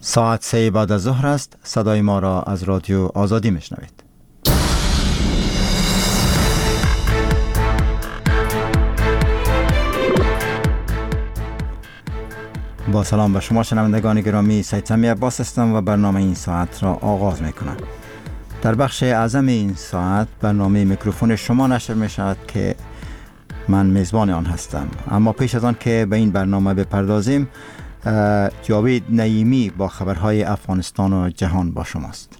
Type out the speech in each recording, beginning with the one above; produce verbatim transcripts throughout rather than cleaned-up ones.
ساعت سه بعد از ظهر است. صدای ما را از رادیو آزادی میشنوید. با سلام به شما شنوندگان گرامی، سید سمی عباس هستم و برنامه این ساعت را آغاز میکنم. در بخش اعظم این ساعت برنامه میکروفون شما نشر می شود که من میزبان آن هستم. اما پیش از آن که به این برنامه بپردازیم، جاوید نعیمی با خبرهای افغانستان و جهان با شماست.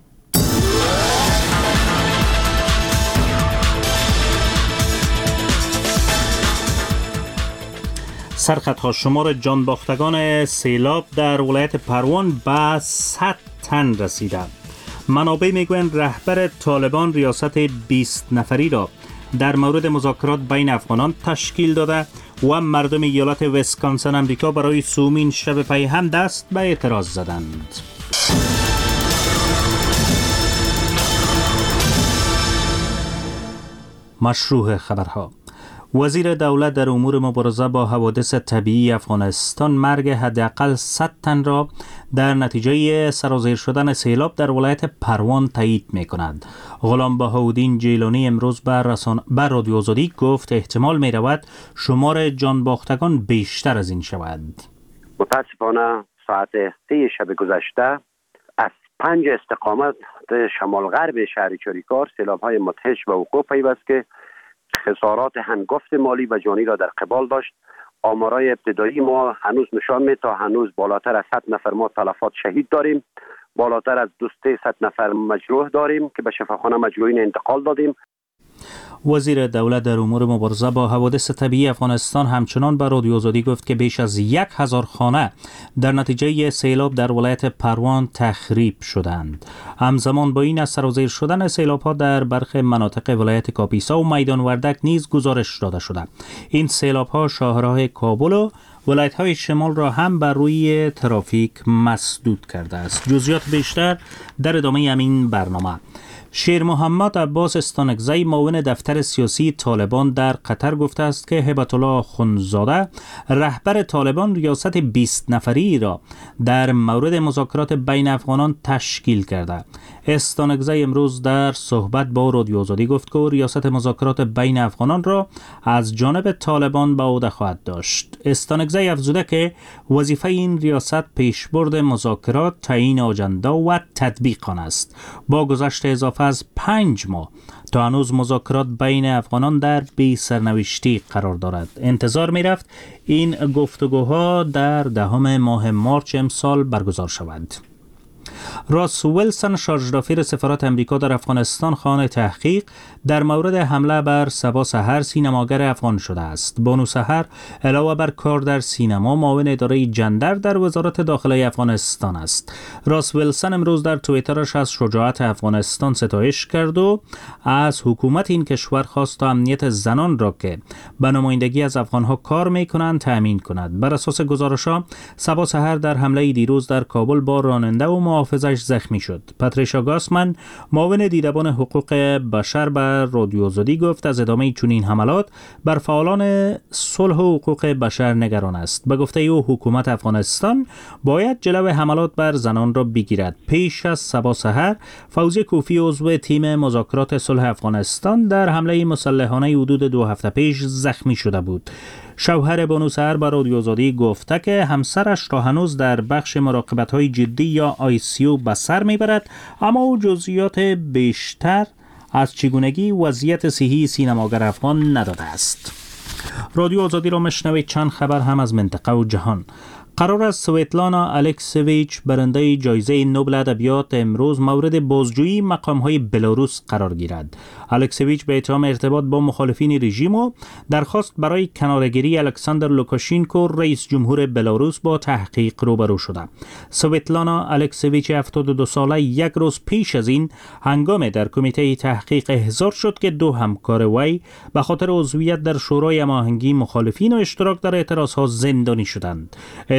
سرخطها شمار جانباختگان سیلاب در ولایت پروان به صد تن رسیده. منابع میگویند رهبر طالبان ریاست بیست نفری را در مورد مذاکرات بین افغانان تشکیل داده و مردم ایالت ویسکانسن امریکا برای سومین شب پی هم دست به اعتراض زدند. مشروع خبرها. وزیر دولت در امور مبارزه با حوادث طبیعی افغانستان مرگ حداقل صد تن را در نتیجه سرازیر شدن سیلاب در ولایت پروان تایید می کند. غلام بهاءالدین جیلانی امروز بر رسان... بر رادیو آزادی گفت احتمال می رود شمار جانباختگان بیشتر از این شود. متاسفانه ساعت سه شب گذشته از پنج استقامت شمال غرب شهر چاریکار سیلاب های مدهش به وقوع پیوست که خسارات هنگفت مالی و جانی را در قبال داشت. آمارای ابتدایی ما هنوز نشان می تا هنوز بالاتر از صد نفر ما تلفات شهید داریم، بالاتر از دو صد نفر مجروح داریم که به شفاخانه مجروحین انتقال دادیم. وزیر دولت در امور مبارزه با حوادث طبیعی افغانستان همچنان به رادیو آزادی گفت که بیش از یک هزار خانه در نتیجه سیلاب در ولایت پروان تخریب شدند. همزمان با این از سرازیر شدن سیلاب ها در برخی مناطق ولایت کاپیسا و میدان وردک نیز گزارش داده شده. این سیلاب ها شاهراه کابل و ولایت های شمال را هم بر روی ترافیک مسدود کرده است. جزئیات بیشتر در ادامه همین برنامه. شیر محمد عباس استانکزی معاون دفتر سیاسی طالبان در قطر گفته است که هبت الله آخونزاده رهبر طالبان ریاست بیست نفری را در مورد مذاکرات بین افغانان تشکیل کرده. استانکزی امروز در صحبت با رادیو آزادی گفت که ریاست مذاکرات بین افغانان را از جانب طالبان به عهده خواهد داشت. استانکزی افزوده که وظیفه این ریاست پیشبرد مذاکرات، تعیین آجنده و تطبیق آن است. با گذشت اضافه از پنج ماه تا هنوز مذاکرات بین افغانان در بی سرنوشتی قرار دارد. انتظار می رفت این گفتگوها در دهم ماه مارچ امسال برگزار شود. راس ویلسون شارژدافیر سفارت امریکا در افغانستان خواهان تحقیق در مورد حمله بر صبا سحر سینماگر افغان شده است. بانو سحر علاوه بر کار در سینما معاون اداره جندر در وزارت داخلی افغانستان است. راس ویلسون امروز در توییترش از شجاعت افغانستان ستایش کرد و از حکومت این کشور خواست تا امنیت زنان را که به نمایندگی از افغانها کار می‌کنند تأمین کند. بر اساس گزارش‌ها صبا سحر در حمله دیروز در کابل با راننده و محافظش زخمی شد. پاتریشا گاسمن معاون دیدبان حقوق بشر بر رادیو آزادی گفت از ادامه چنین حملات بر فعالان صلح و حقوق بشر نگران است. به گفته او حکومت افغانستان باید جلو حملات بر زنان را بگیرد. پیش از صبا سحر فوزی کوفی عضو تیم مذاکرات صلح افغانستان در حمله مسلحانه حدود دو هفته پیش زخمی شده بود. شوهر بانو سحر به رادیو آزادی گفته که همسرش را هنوز در بخش مراقبت‌های جدی یا آی سی یو به سر میبرد، اما او جزئیات بیشتر از چگونگی وضعیت صحی سینماگر افغان نداده است. رادیو آزادی را مشنوید. چند خبر هم از منطقه و جهان. قرار است سویتلانا الکسیویچ برنده جایزه نوبل ادبیات امروز مورد بازجویی مقام‌های بلاروس قرار گیرد. الکسیویچ به اتهام ارتباط با مخالفین رژیم و درخواست برای کناره‌گیری الکساندر لوکاشینکو رئیس جمهور بلاروس با تحقیق روبرو شده. سویتلانا الکسیویچ هفتاد و دو ساله یک روز پیش از این هنگام در کمیته تحقیق احضار شد که دو همکار وی به خاطر عضویت در شورای هماهنگی مخالفین و اشتراک در اعتراض‌ها زندانی شدند.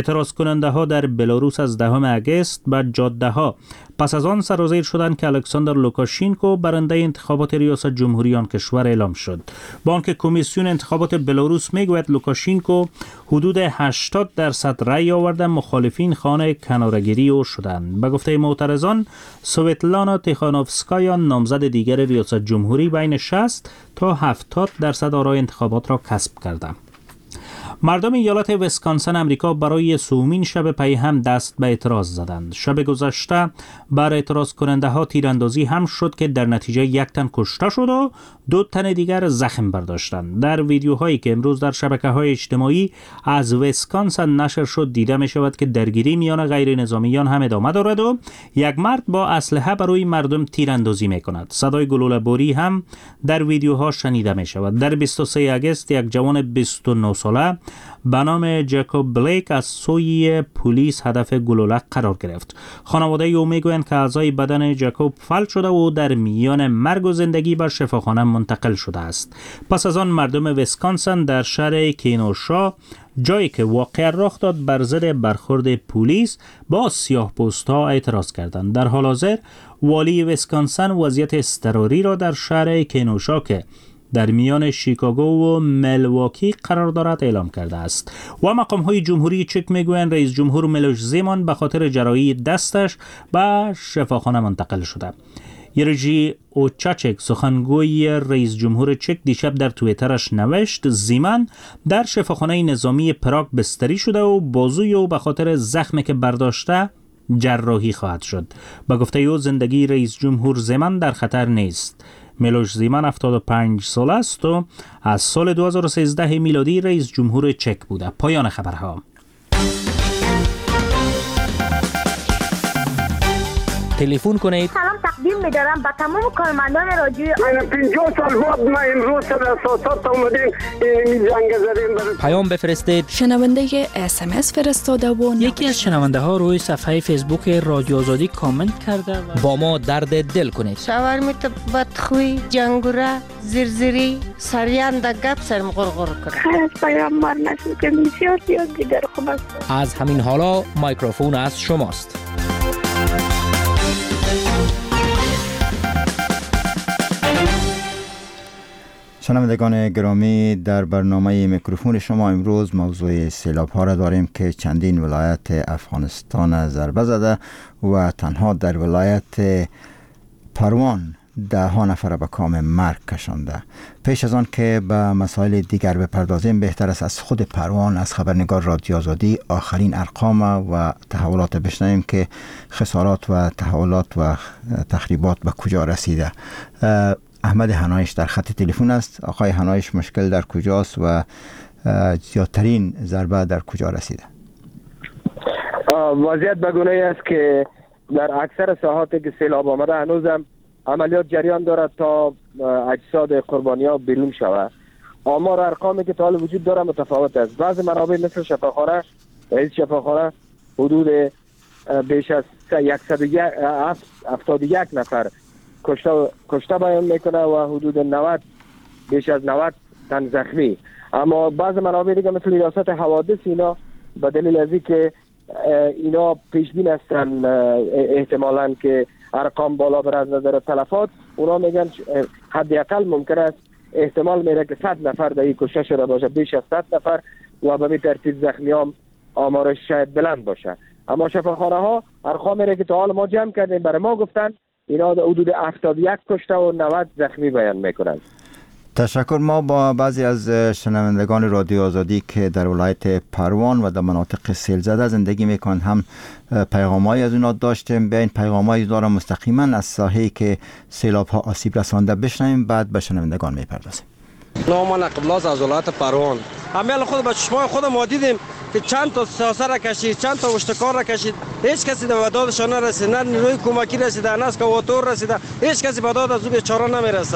اعتراض کننده ها در بلاروس از دهم اگست به جاده ها پس از آن سرازیر شدند که الکساندر لوکاشینکو برنده انتخابات ریاست جمهوری آن کشور اعلام شد. با آنکه کمیسیون انتخابات بلاروس میگوید لوکاشینکو حدود هشتاد درصد رأی آورده، مخالفین خانه کناره‌گیری او شدند. به گفته معترضان، سویتلانا تیخانوفسکایا نامزد دیگر ریاست جمهوری بین شصت تا هفتاد درصد آرای انتخابات را کسب کرده. مردم ایالت ویسکانسن امریکا برای سومین شب پی هم دست به اعتراض زدند. شب گذشته بر اعتراض کننده ها تیراندازی هم شد که در نتیجه یک تن کشته شد و دو تن دیگر زخم برداشتند. در ویدیوهایی که امروز در شبکه‌های اجتماعی از ویسکانسن نشر شد دیده می شود که درگیری میان غیر نظامیان هم ادامه دارد و یک مرد با اسلحه برای مردم تیراندازی می کند. صدای گلوله باری هم در ویدیوها شنیده می شود. در بیست و سوم اگست یک جوان بیست و نه ساله به نام جکوب بلیک از سوی پلیس هدف گلوله قرار گرفت. خانواده او میگویند که اعضای بدن جکوب فلج شده و در میان مرگ و زندگی به شفاخانه منتقل شده است. پس از آن مردم ویسکانسن در شهر کینوشا، جایی که واقعا رخ داد، بر ضد برخورد پلیس با سیاه‌پوست‌ها اعتراض کردند. در حال حاضر والی ویسکانسن وضعیت اضطراری را در شهر کینوشا که در میان شیکاگو و ملواکی قرار دارد اعلام کرده است. و مقام‌های جمهوری چک میگویند رئیس جمهور میلوش زیمان به خاطر جراحی دستش به شفاخانه منتقل شده. یرژی اوچاچک سخنگوی رئیس جمهور چک دیشب در توییترش نوشت زیمان در شفاخانه نظامی پراگ بستری شده و بازوی او به خاطر زخمی که برداشته جراحی خواهد شد. با گفته او زندگی رئیس جمهور زیمان در خطر نیست. میلوش زیمان هفتاد و پنج سال است و از سال دو هزار و سیزده میلادی رئیس جمهور چک بوده. پایان خبرها. تلفن کنید. سلام تقدیم می‌دارم به تمام کارمندان رادیوی من پنجاه سال بعد ما امروز در اساسات اومدیم این زنگ زدیم. پیام بفرستید. شنونده اس ام اس فرستاده و یکی از شنونده ها روی صفحه فیسبوک رادیو آزادی کامنت کرده و با ما درد دل کنید. شاورمیت بدخوی، جنگوره، زرزری، سریان دگب سرم غرغر کرد. خیلی از پیام مار نشد که بسیار زیاد دیگر خوب است. از همین حالا میکروفون از شماست. شنوندگان گرامی، در برنامه میکروفون شما امروز موضوع سیلاب ها را داریم که چندین ولایت افغانستان ضربه زده و تنها در ولایت پروان ده ها نفر به کام مرگ کشانده. پیش از آن که به مسائل دیگر بپردازیم بهتر است از خود پروان از خبرنگار رادیو آزادی آخرین ارقام و تحولات بشنویم که خسارات و تحولات و تخریبات به کجا رسیده. احمد هنایش در خط تلفن است. آقای هنایش، مشکل در کجاست و زیادترین ضربه در کجا رسیده؟ وضعیت بگونه است که در اکثر ساحاتی که سیلاب آمده هنوزم عملیات جریان دارد تا اجساد قربانی‌ها بیرون شود. آمار ارقامی که تا حال وجود داره متفاوت است. بعضی منابع مثل شفاخانه، رئیس شفاخانه حدود بیش از صد و هفتاد و یک نفر کشته کشته بیان میکنه و حدود نود بیش از نود تن زخمی. اما بعض منابع دیگه مثل ریاست حوادث اینا به دلیل از اینکه اینا پیش بین هستن احتمالاً که ارقام بالا بر از نظر تلفات، اونا میگن حداقل ممکن است احتمال میره که صد نفر در این کشته شده باشه، بیش از صد نفر، و به این ترتیب زخمی هم آمارش شاید بلند باشه. اما شفاخانه ها ارقام میره که تا حال ما جمع کردیم برای ما گفتن اینا در حدود هفتاد و یک کشته و نود زخمی بیان میکنند. تشکر. ما با بعضی از شنوندگان رادیو آزادی که در ولایت پروان و در مناطق سیل زده زندگی میکنند هم پیغامایی از اونا داشتیم. به این پیغامایی دارم مستقیما از ساحه‌ای که سیلاب ها آسیب رسانده بشنویم، بعد به شنوندگان میپردازیم. نام من قبلاس از ولایت پروان. همه خود به چشمای خود ما دیدیم که چند تا ساسه را کشید، چند تا اشتکار را کشید، هیچ کسی به دادشان نرسید، نه نیروی کمکی رسیده، نه اسکواتور رسیده، هیچ کسی به داد از او بیچاره نمیرسه.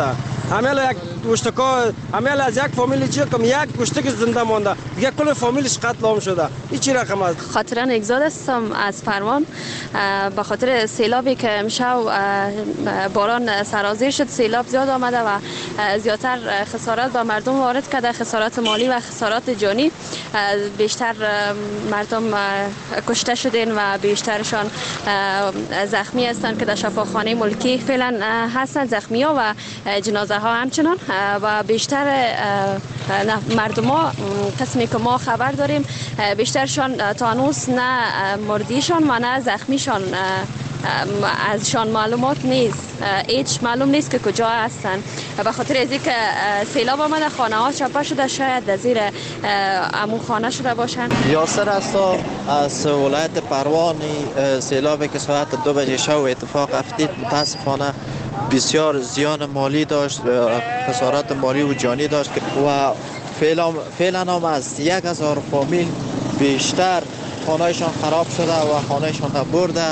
عمل یک گوشتکا عمل از یک فامیل چی کم یک گوشتک زنده مانده دیگه کل فامیلش قتل عام شده. این چی رقم است؟ خاطرا اگزاد هستم از پروان. به خاطر سیلابی که امشب باران سرازیر شد، سیلاب زیاد آمده و زیادتر خسارات به مردم وارد کرده، خسارات مالی و خسارات جانی. بیشتر مردم کشته شدن و بیشترشان زخمی هستند که در شفاخانه ملکی فعلا هستند، زخمی ها و جنازه ها همچنان. و بیشتر مردم ها قسمی که ما خبر داریم بیشترشان تا هنوز نه مردیشان و نه زخمیشان ازشان معلومات نیست، هیچ معلوم نیست که کجا هستن. به خاطر از اینکه سیلاب آمده خانه ها چپه شده، شاید در زیر عمو خانه شده باشن. یاسر هستا از ولایت پروان. سیلابی که ساعت دو بجه شب اتفاق افتید متاسفانه بسیار زیان مالی داشت، خسارات مالی و جانی داشت و فعلا فعلا هم از یک هزار فامیل بیشتر خانهشان خراب شده و خانهشان برده.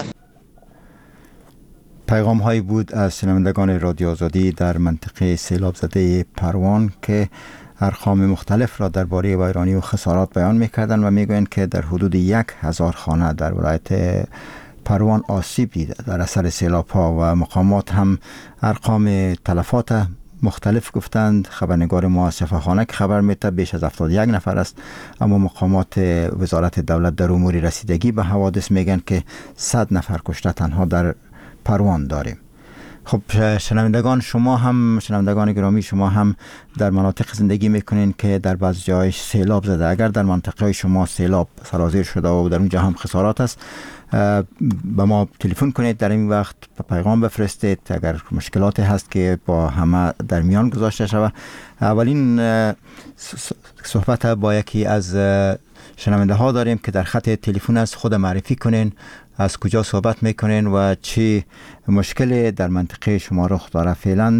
پیغام هایی بود از شنوندگان رادیو آزادی در منطقه سیلاب زده پروان که ارقام مختلف را درباره ویرانی و خسارات بیان میکردن و میگویند که در حدود یک هزار خانه در ولایت پروان آسیب دیده در اثر سیلاب ها و مقامات هم ارقام تلفات مختلف گفتند. خبرنگار ما از شفاخانه که خبر میده بیش از هفتاد و یک نفر است، اما مقامات وزارت دولت در امور رسیدگی به حوادث میگن که صد نفر کشته تنها در پروان داریم. خب شنوندگان شما هم شنوندگان گرامی شما هم در مناطق زندگی میکنین که در بعض جای سیلاب زده. اگر در منطقه شما سیلاب سرازیر شده و در اونجا هم خسارات است، به ما تلفن کنید، در این وقت پیغام بفرستید اگر مشکلاتی هست که با همه در میان گذاشته شود. اولین صحبت با یکی از شنونده ها داریم که در خط تلفن است. خود معرفی کنین، از کجا صحبت میکنین و چی مشکلی در منطقه شما رخ داره. فعلا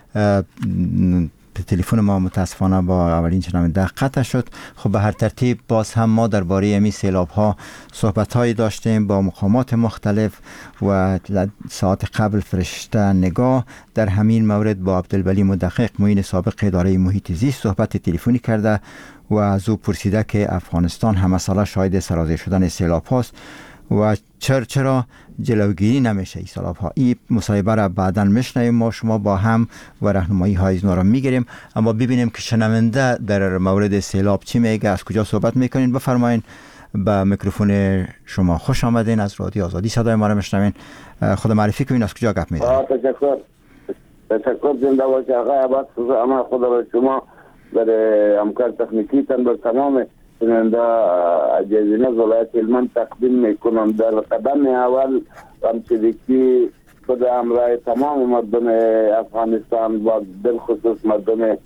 تلفن ما متاسفانه با اولین شنونده قطع شد. خب به هر ترتیب باز هم ما درباره امی سیلاب ها صحبت هایی داشتیم با مقامات مختلف و ساعت قبل فرشته نگاه در همین مورد با عبدالولی مدقق معین سابق اداره محیط زیست صحبت تلفنی کرده و از او پرسیده که افغانستان هم مسئله شاهد سرازیر شدن سیلاب هاست و چرا چرا جلوگیری نمیشه این سیلاب ها. این مصاحبه را بعداً میشنویم ما شما با هم و راهنمایی های اینا را میگیریم، اما ببینیم که شنونده در مورد سیلاب چی میگه، از کجا صحبت میکنین. بفرمایین، به میکروفون شما خوش آمدین. از رادیو آزادی صدای ما را میشنوین. خود معرفی کنین، از کجا گپ میزنین؟ تشکر تشکر زنده باشی آقای عباس. اما خدا را شما در امکان تکنیکی تن بر تمام شنونده جزیره ولایت هلمند تقدیم میکنم. در قدم اول همچنین خود امرای تمام مردم افغانستان و بالخصوص مردم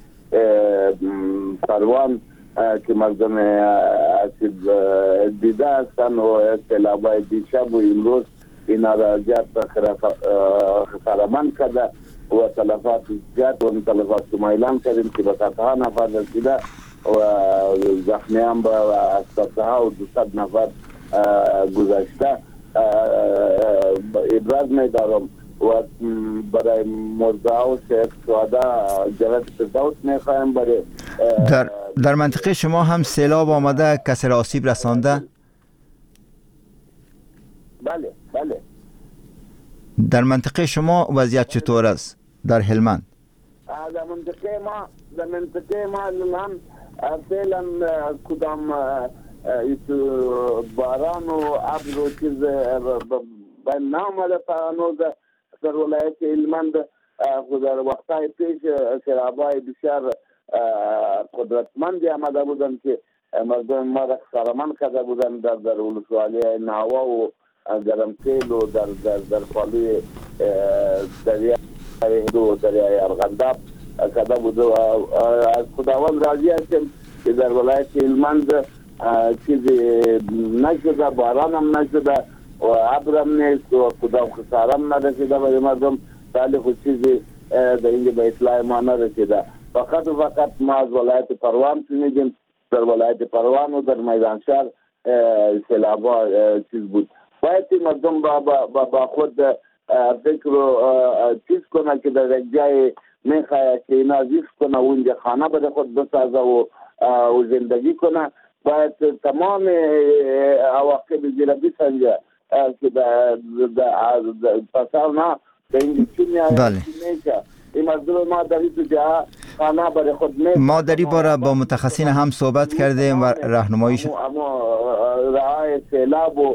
پروان که مردم اسیب دیده هستند و سیلاب‌های دیشب و امروز اینا را زیاد خسارمند کرده و تلفات زیاد و تلفات که ما اعلام کردیم که به صدها نفر رسیده و زخمی هم به صدها و دوصد نفر گذشته. ابراز می‌دارم و برای مرده و شهدا جنت فردوس می‌خوایم. برای در در منطقه شما هم سیلاب آمده، کسی را آسیب رسانده؟ بله بله. در منطقه شما وضعیت چطور است در هلمند؟ در منطقه ما در منطقه ما هم فعلا کدام باران و ابر و چیز به نام آمده تا هنوز در ولایت هلمند. در وقتهای پیش سیلاب‌های بسیار قدرتمندی آمده بودند که مردم ما را خسارمند کرده بودند در در ولسوالی ناوا و گرمسیل و در در در پالوی دریای و دریای ارغنداب کرده بود. و از خداوند راضی هستیم که در ولایت هلمند چیزی نشده، باران هم نشده و ابر هم نیست و کدام خساره هم نرسیده برای مردم. ولی خود چیزی در اینجا به اطلاع ما نرسیده. فقط و فقط ما از ولایت پروان شنیدیم. در ولایت پروان و در میدان شهر سیلاب‌ها چیز بود. باید مردم با, با, با خود فکر و چیز کنه که در یک جای میخواد که اینا زیست کنه و اونجا خانه به خود بسازه و و زندگی کنه، باید تمام عواقب زیر بسنجه که در پسر نه به این چی میشه. این مردم ما در این جا خانه برای خود میشه. ما در این باره با متخصصین هم صحبت کردیم و راهنماییش اما رعای سیلاب و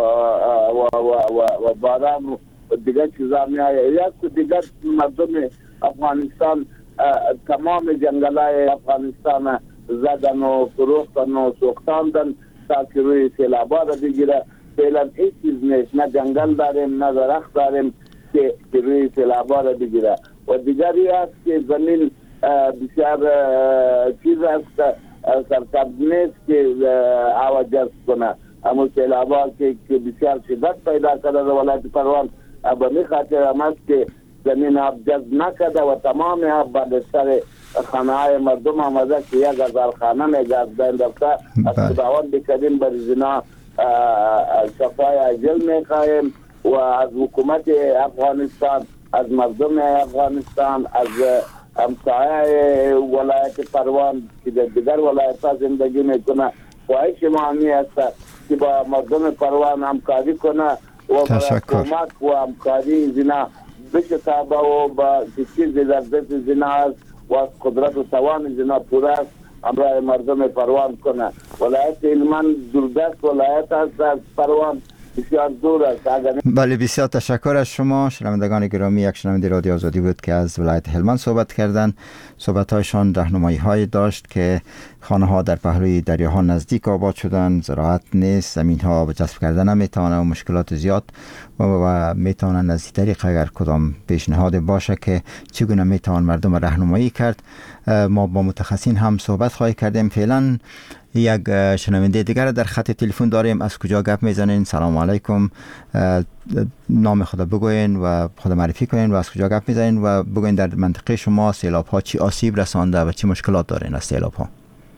و باران و دیگر چیزا میایه. یک دیگر مردم افغانستان تمام جنگلای افغانستان زدن و فروختن و سوختاندن تا که روی سیلابا را بگیره. فعلا هیچ چیز نیست، نه جنگل داریم نه درخت داریم که روی سیلابا را بگیره. و دیگری است که زمین بسیار چیز است، سرسبز نیست که هوا جذب کنه. اما سیلابا که بسیار شدت پیدا کرده در ولایت پروان، به می خاطر هم است که زمین آب جذب نکرده و تمام آب به سر خانه های مردم آمده که یک هزار خانه میگذد دفته. از خداوند کریم بر زنا شفای عاجل میخواهیم و از حکومت افغانستان، از مردم افغانستان، از همسایه ولایت پروان که در دیگر ولایت ها زندگی میکنه، خواهش ما همی است که با مردم پروان همکاری کنه و با کمک و همکاری زنا بشتابه و با چیز در دست زنا است و از قدرت و توان زنا پوره است همراه مردم پروان کنه. ولایت هلمند دوردست ولایت است از پروان، بسیار دور است. بله، بسیار تشکر از شما شنوندگان گرامی. یک شنونده رادیو آزادی بود که از ولایت هلمند صحبت کردند. صحبت‌هایشان راهنمایی های داشت که خانه ها در پهلوی دریاها نزدیک آباد شدن، زراعت نیست، زمین ها به جذب کردن نمیتوانند و مشکلات زیاد و, و میتوانند از طریق اگر کدام پیشنهاد باشه که چگونه میتوان مردم راهنمایی کرد. ما با متخصصین هم صحبت خواهی کردیم. فعلا یک شنونده دیگر در خط تلفن داریم. از کجا گپ میزنین؟ سلام علیکم، نام خود بگوین و خود معرفی کنین و از کجا گپ میزنین و بگوین در منطقه شما سیلاب ها چی آسیب رسانده و چی مشکلات دارین از سیلاب ها.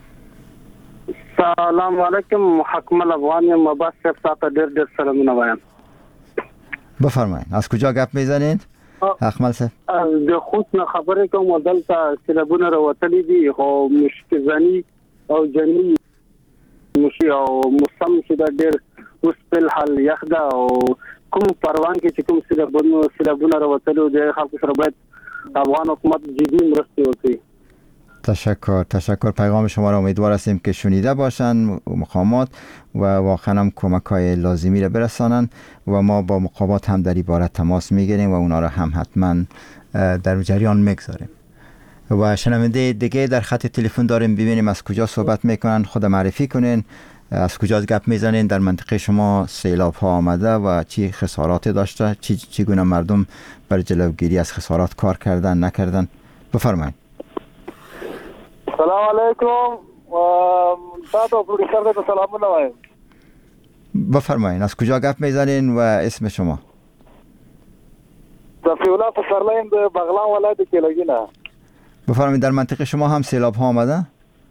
سلام علیکم، محکم الافغانی مباس صاحب ډیر ډیر سلامونه وایم. بفرمایئ از کجا گپ میزنین؟ احمد صاحب د خود نه خبرې کوم، دلته سیلابونه راوتلي دي خو مشکزنی او جنی مشي او موسم چې دا ډېر اوس په حال یخ ده او کوم پروان کې چې کوم سیلابونه سیلابونه راوتلي دي خلکو سره باید افغان حکومت جدي مرسته وکړي. تشکر تشکر پیغام شما را امیدوار هستیم که شنیده باشند مقامات و واقعا هم کمک های لازمی را برسانند و ما با مقامات هم در این باره تماس میگیریم و اونا را هم حتما در جریان میگذاریم. و شنونده دیگه در خط تلفن داریم، ببینیم از کجا صحبت میکنن، خود معرفی کنین، از کجا گپ میزنین، در منطقه شما سیلاب ها آمده و چی خسارات داشته، چی چگونه مردم بر جلوگیری از خسارات کار کردن نکردن. بفرمایید. سلام علیکم، تاسو پروډوسر ته سلامونه وایم. بفرمایید از کجا گپ میزنین و اسم شما؟ صفی‌الله پسرلایم د بغلان ولایت کې لګینا. بفرمایید در منطقه شما هم سیلاب ها آمده؟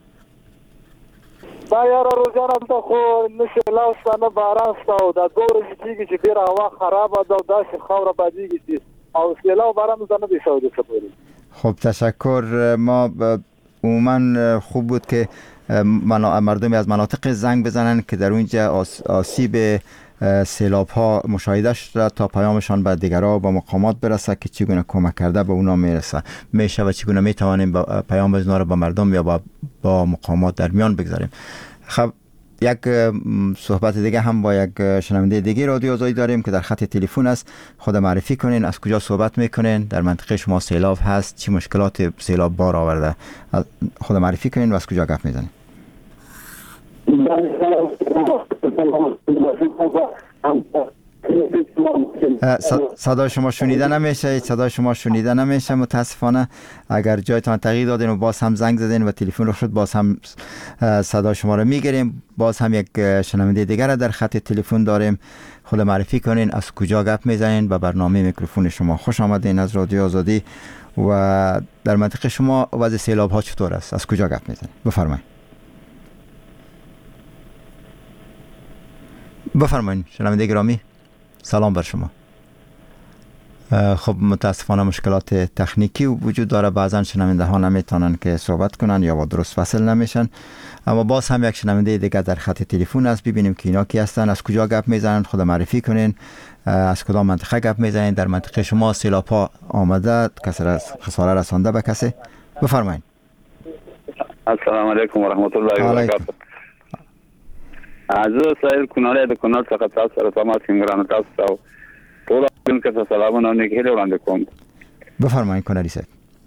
دا یاره روزانه ته خو نشه لاستانه باران ستاو دا دوه ورځې کېږي چې ډېره هوا خرابه ده او داسې خاوره بادېږي چې او سیلاب باران ته نه دی شوی څه پورې. خب تشکر. ما عموما خوب بود که مردم از مناطق زنگ بزنن که در اونجا آسیب سیلاب ها مشاهده شده تا پیامشان به دیگرها با مقامات برسه که چگونه کمک کرده به اونا میرسه میشه و چگونه میتوانیم پیام از اونا رو با مردم یا با, با مقامات در میان بگذاریم. خب یک صحبت دیگه هم با یک شنونده دیگه رادیو آزادی داریم که در خط تلفن است. خود معرفی کنین، از کجا صحبت میکنین، در منطقه شما سیلاب هست، چی مشکلات سیلاب بار آورده، خود معرفی کنین و از کجا گپ میزنین. صدای شما شنیده نمیشه، صدای شما شنیده نمیشه متاسفانه. اگر جایتان تغییر دادین و باز هم زنگ زدین و تلفن رو شد باز هم صدای شما رو میگیریم. باز هم یک شنونده دیگر در خط تلفن داریم. خود معرفی کنین، از کجا گپ میزنین و برنامه میکروفون شما. خوش آمدین از رادیو آزادی. و در منطقه شما وضع سیلاب ها چطور است؟ از کجا گپ میزنین؟ بفرمایید. بفرمایید شنونده گرامی، سلام بر شما. خب متاسفانه مشکلات تکنیکی وجود داره، بعضا شنونده ها نمیتونن که صحبت کنن یا با درست فصل نمیشن، اما باز هم یک شنونده دیگه در خط تلفن است. ببینیم که اینا کی هستن، از کجا گپ میزنن، خود معرفی کنین، از کدام منطقه گپ میزنین، در منطقه شما سیلاب ها آمده، کسی خساره رسانده به کسی؟ بفرمایید. السلام علیکم و رحمت الله و برکاته. از سایل کناره د کنار څخه تاسو سره تماس څنګه تاسو ټول دن کې سلامونه نه کېږي وړاندې کوم. بفرمایئ کناری صاحب.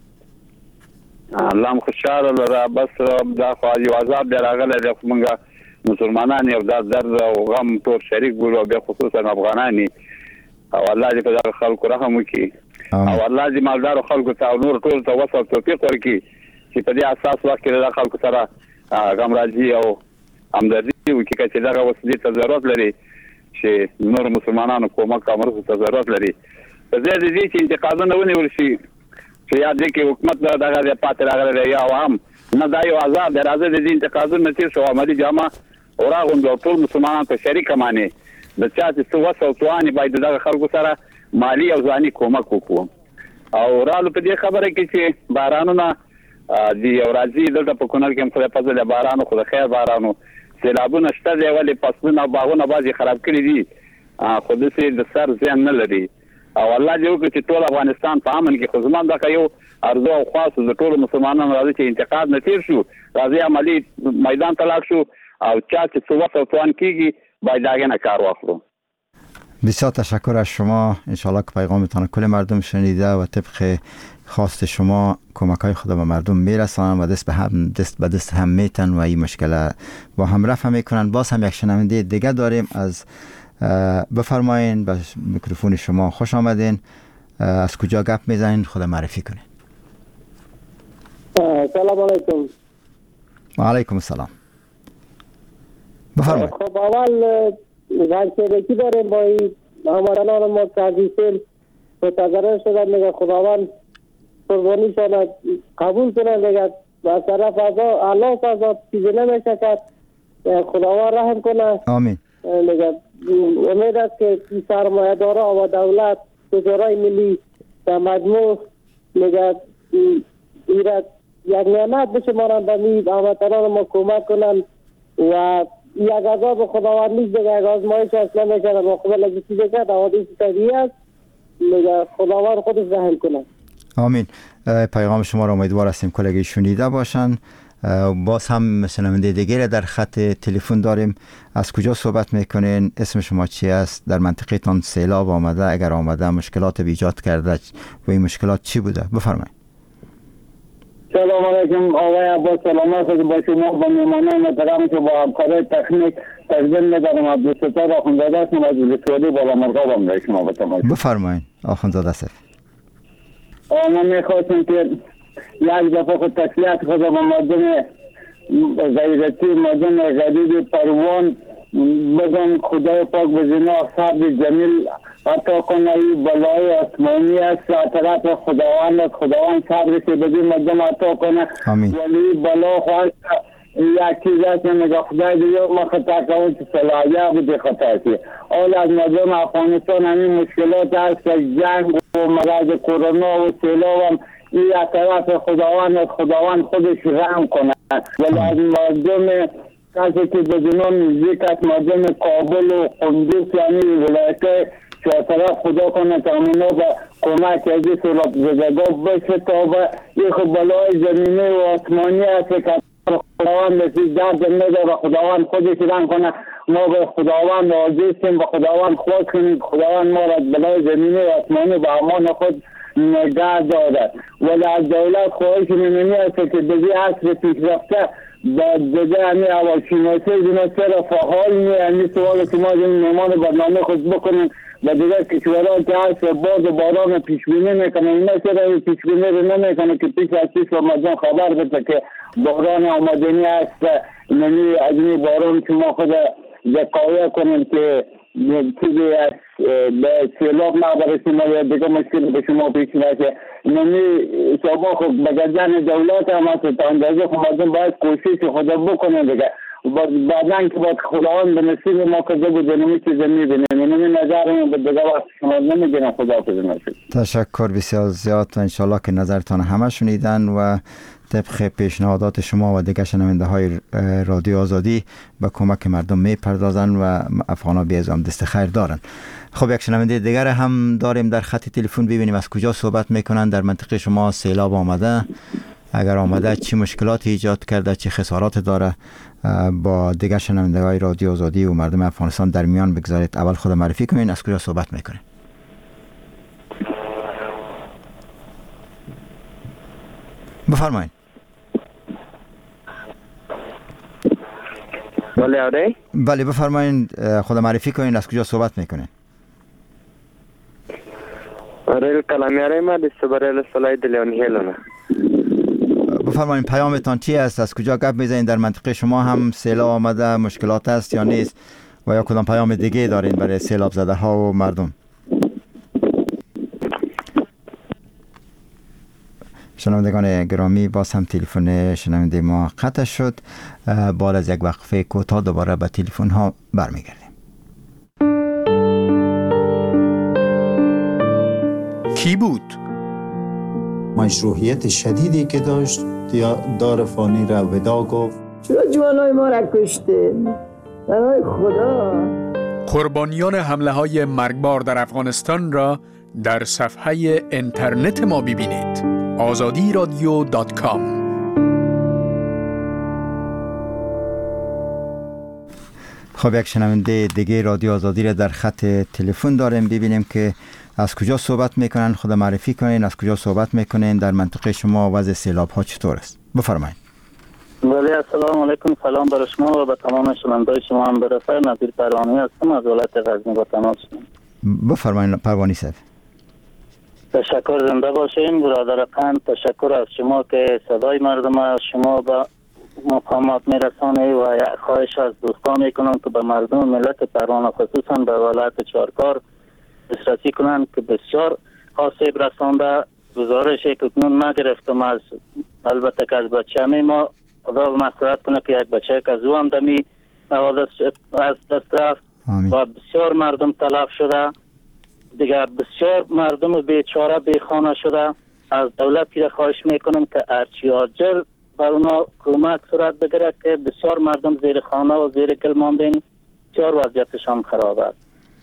الله خوشاله لره، بس دا خو یو عذاب دی راغلی دی، موږ مسلمانان یو دا درد او غم ټول شریک بولو، به خصوصا افغانانی، او الله دې په خلکو رحم وکړي او الله دې مالدار خلکو ته نور ټول ته وسو توفیق ورکړي چې په دې اساس وخت کې د خلکو سره غم راځي او همدردي وکړي چې دغه وسیلې ته ضرورت لري چې نور مسلمانانو کومک او مرسته ته ضرورت لري. په ځای د دې چې انتقادونه ونیول شي چې یا دې کې حکومت دغه د پاتې راغلی یا عوام نه، دا یو عذاب دی. راځي د دې انتقادونه تیر شو عملي جامه او راغونډ او ټول مسلمانان په شریک معنی د چا چې څه وسه او توانې باید دغه خلکو سره مالی او ځاني کومک وکړو. او رالو په دې خبره کې چې بارانونه دی او راځي دلته په کونړ کې هم خدای فضل بارانو خو د خیر بارانو سیلابونه شته دی، ولې فصلونه او باغونه بعضې خراب کړي دي، خو داسې د سر زیان نه لري. او الله دې وکړي چې ټول افغانستان په امن کې. خو زما دغه یو ارزو او خواست د ټولو مسلمانانو راځي چې انتقاد نه تیر شو، راځي عملي میدان ته لاړ شو او چا چې څه وس او توان کېږي باید د هغې نه کار واخلو. بسیار تشکر از شما. انشاءالله که پیغامتان کل مردم شنیده و طبق خواست شما کمک های خدا به مردم میرسانن و دست به هم دست به دست هم میتن و این مشکل با هم رفع میکنن. باز هم یک شنونده دیگه داریم. از بفرمایین، به میکروفون شما خوش آمدین. از کجا گپ میزنین؟ خدا معرفی کنین. سلام علیکم. و علیکم السلام. بفرمایید. خب اول زنگ داریم با این همارانان ما که از این سیل متضرر شدن، میگه خداوند قربانیشان قبول کنه، میگه از طرف ازا الله ازا چیزی نمیشه که خداوند رحم کنه. آمین. میگه امید است که سرمایه دارا و دولت وزرای ملی در مجموع میگه ایراد یک نعمت بشمارن به می هموطنان ما کمک کنن و یک عذاب خداوند نیست، دیگه یک آزمایش اصلا نمیشه. با خدا لگی چیزی کرد حوادث طبیعی است، میگه خداوند خودش رحم کنه. آمین. پیغام شما را امیدوار هستیم کلگی شنیده باشن. باز هم شنونده دیگه در خط تلفن داریم. از کجا صحبت میکنین؟ اسم شما چی است؟ در منطقه تان سیلاب آمده؟ اگر آمده مشکلات ایجاد کرده و این مشکلات چی بوده؟ بفرمایید. سلام علیکم آقای عباس، سلامت با شما و مهمانان محترم که با همکاری تکنیک تقدیم می‌دارم. عبدالستار آخوندزاده هستم از ولسوالی بالا مرغابم. برای شما بتمایید. بفرمایید آخوندزاده صاحب. من میخواستم که یک دفعه خود تسلیت خود با مردم غیرتی، مردم غریب پروان بگم خدای پاک به جناب صبر جمیل عطا کنه. این بلای آسمانی است از طرف خداوند، خداوند صبر که به مردم عطا کنه. ولی بلا خواهد یک چیز است نگه خدای دیگه ما خطا کنم که صلاحیه بوده خطا که اول از مردم افغانستان همین مشکلات هست که جنگ و مرض کرونا و سیلاب هم این از طرف خداوند، خداوند خودش رحم کنه. ولی از مردم کسی که به جنان نزدیک از مردم کابل و قندوز یعنی ولایت چهار طرف خدا کنه تا اونا به کمک از این سیلاب زدگاه بشه تا به این خب بلای زمینه و آسمانی هست که خداوند رسید درد نداره. خداوند خودش رحم کنه. ما به خداوند عاجزیم، به خداوند خواست کنیم خداوند ما را بلای زمینه و آسمانی به امان خود نگه دارد. ولی از دولت خواهش منی است که دیگه عصر پیشرفته با دیگه همی هواشناسی دیگه چرا فعال نی همی سوال که ما این مهمان برنامه خود بکنیم و دیگه کشورها که عصر باد و باران پیشبینی میکنه، اینا چرا پیشبینی رو نمیکنه که پیش از پیش و مردم خبر بده که باران آمدنی است. یعنی از این باران که ما خود وقایع کنیم که چیزی از به سیلاب نبرسیم یا دیگه مشکل به شما پیش نشه. یعنی شما خود به گردن دولت هم هست تا اندازه خود مردم باید کوشش خود بکنیم دیگه. بعدن که باید خداوند به نصیب ما که بود نمی چیز میبینیم. اینمی نظر من به دیگه وقت شما نمیگیرم. خدا که نشد. تشکر بسیار زیاد و انشالله که نظرتان همه شنیدن و طبق پیشنهادات شما و دیگه شنونده های رادیو آزادی به کمک مردم میپردازن و افغانا بیازم دست خیر دارن. خب یک شنونده دیگر هم داریم در خط تلفن، ببینیم از کجا صحبت میکنن. در منطقه شما سیلاب آمده؟ اگر آمده چی مشکلاتی ایجاد کرده، چه خسارات داره؟ با دیگر شنونده های رادیو آزادی و مردم افغانستان در میان بگذارید. اول خود معرفی کنین، از کجا صحبت میکنین؟ بفرمایید. بله آره؟ بله بفرمایید، خود معرفی کنین، از کجا صحبت میکنین؟ ریل کلامیاره ما دست بریل سلای دلیانی هیلونه. بفرمایید پیامتان چی است؟ از کجا گپ میزنین؟ در منطقه شما هم سیلاب آمده، مشکلات است یا نیست؟ و یا کدام پیام دیگه دارین برای سیلاب زده ها و مردم؟ شنوندگان گرامی، باز هم تلفن شنونده ما قطع شد. بعد از یک وقفه کوتاه دوباره به تلفن ها برمیگردیم. کی بود؟ مشروعیت شدیدی که داشت دار فانی را ودا گفت. چرا جوانای ما را کشته؟ برای خدا. قربانیان حمله های مرگبار در افغانستان را در صفحه اینترنت ما ببینید. آزادی رادیو دات کام. خب یک شنونده دیگه رادیو آزادی را در خط تلفن داریم، ببینیم که از کجا صحبت میکنن. خود معرفی کنین، از کجا صحبت میکنین، در منطقه شما وضع سیلاب ها چطور است؟ بفرمایید. بله السلام علیکم، سلام بر شما و به تمام شنوندگان شما هم برسه. نظیر پروانی هستم از ولایت غزنی با تماس. بفرمایید پروانی صاحب. تشکر، زنده باشین برادر قند. تشکر از شما که صدای مردم از شما به مقامات میرسانه و خواهش از دوستان میکنم که به مردم ملت پروان خصوصا به ولایت چهارکار دسترسی کنند که بسیار آسیب رسانده. گزارشی که کنون ما گرفتم از البته که از بچه همی ما خدا مسئولیت کنه که یک بچه که از او هم دمی از دست رفت و بسیار مردم تلف شده دیگه، بسیار مردم بیچاره بیخانه شده. از دولت که خواهش میکنم که ارچی آجل بر اونا کمک صورت بگیره که بسیار مردم زیر خانه و زیر گل ماندین، بسیار وضعیتشان خراب است.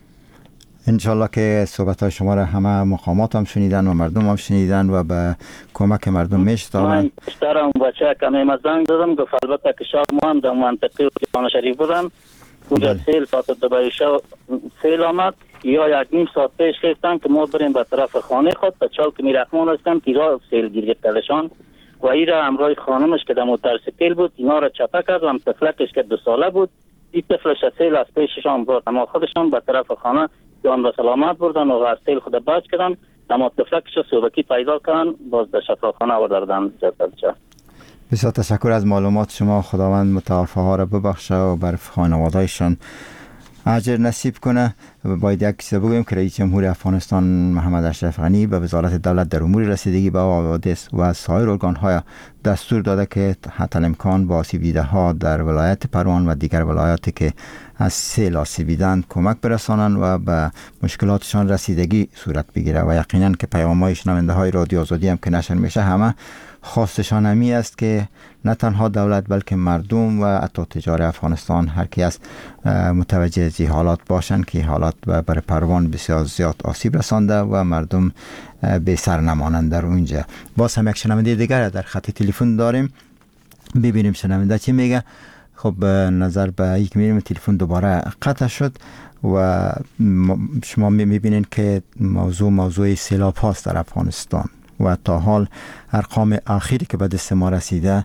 انشالله که صحبت های شما را همه مقامات هم شنیدن و مردم هم شنیدن و به کمک مردم میشتابن. من بیشترم بچه کمی مزنگ دادم گفت البته که شب ما هم در منطقه جان شریف بودم اونجا سیل ساعت دوبایی شب سیل آمد یا یک نیم ساعت پیش خیستن که ما بریم به طرف خانه خود تا چال که میرحمان هستم که را سیل گیر کردشان و ای را همراه خانمش که در موترسیکل بود اینا را چپه کرد و هم طفلکش که دو ساله بود این طفلش سیل از پیششان برد، اما خودشان به طرف خانه جان به سلامت بردن و از سیل خود بچ کردن، اما طفلکش صوبکی پیدا کردن باز در شفاخانه آوردن جسدش. بسیار تشکر از معلومات شما. خداوند متوفا ها را ببخشه و بر خانواده‌شان اجر نصیب کنه. باید یک چیز بگویم که رئیس جمهور افغانستان محمد اشرف غنی به وزارت دولت در امور رسیدگی به حوادث و سایر ارگان‌های دستور داده که حتی امکان با آسیب دیده ها در ولایت پروان و دیگر ولایاتی که از سیل آسیب دیدند کمک برسانند و به مشکلاتشان رسیدگی صورت بگیره و یقینا که پیام‌های شنونده های رادیو آزادی هم که نشر میشه همه خواستشان همی است که نه تنها دولت بلکه مردم و حتی تجار افغانستان هر کی است متوجه از حالات باشند که حالات برای پروان بسیار زیاد آسیب رسانده و مردم به سر نمانند در اونجا. باز هم یک شنونده دیگر در خط تلفن داریم، ببینیم شنونده چی میگه. خب نظر به یک میریم تلفن دوباره قطع شد و شما میبینین که موضوع موضوع سیلاب هاست در افغانستان و تا حال ارقام اخیری که به دست ما رسیده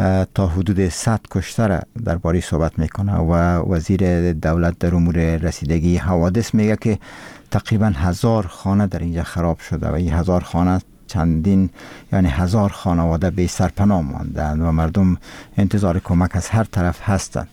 تا حدود صد کشته را درباره صحبت میکنه و وزیر دولت در امور رسیدگی حوادث میگه که تقریبا هزار خانه در اینجا خراب شده و این هزار خانه چندین یعنی هزار خانواده به سرپناه ماندند و مردم انتظار کمک از هر طرف هستند.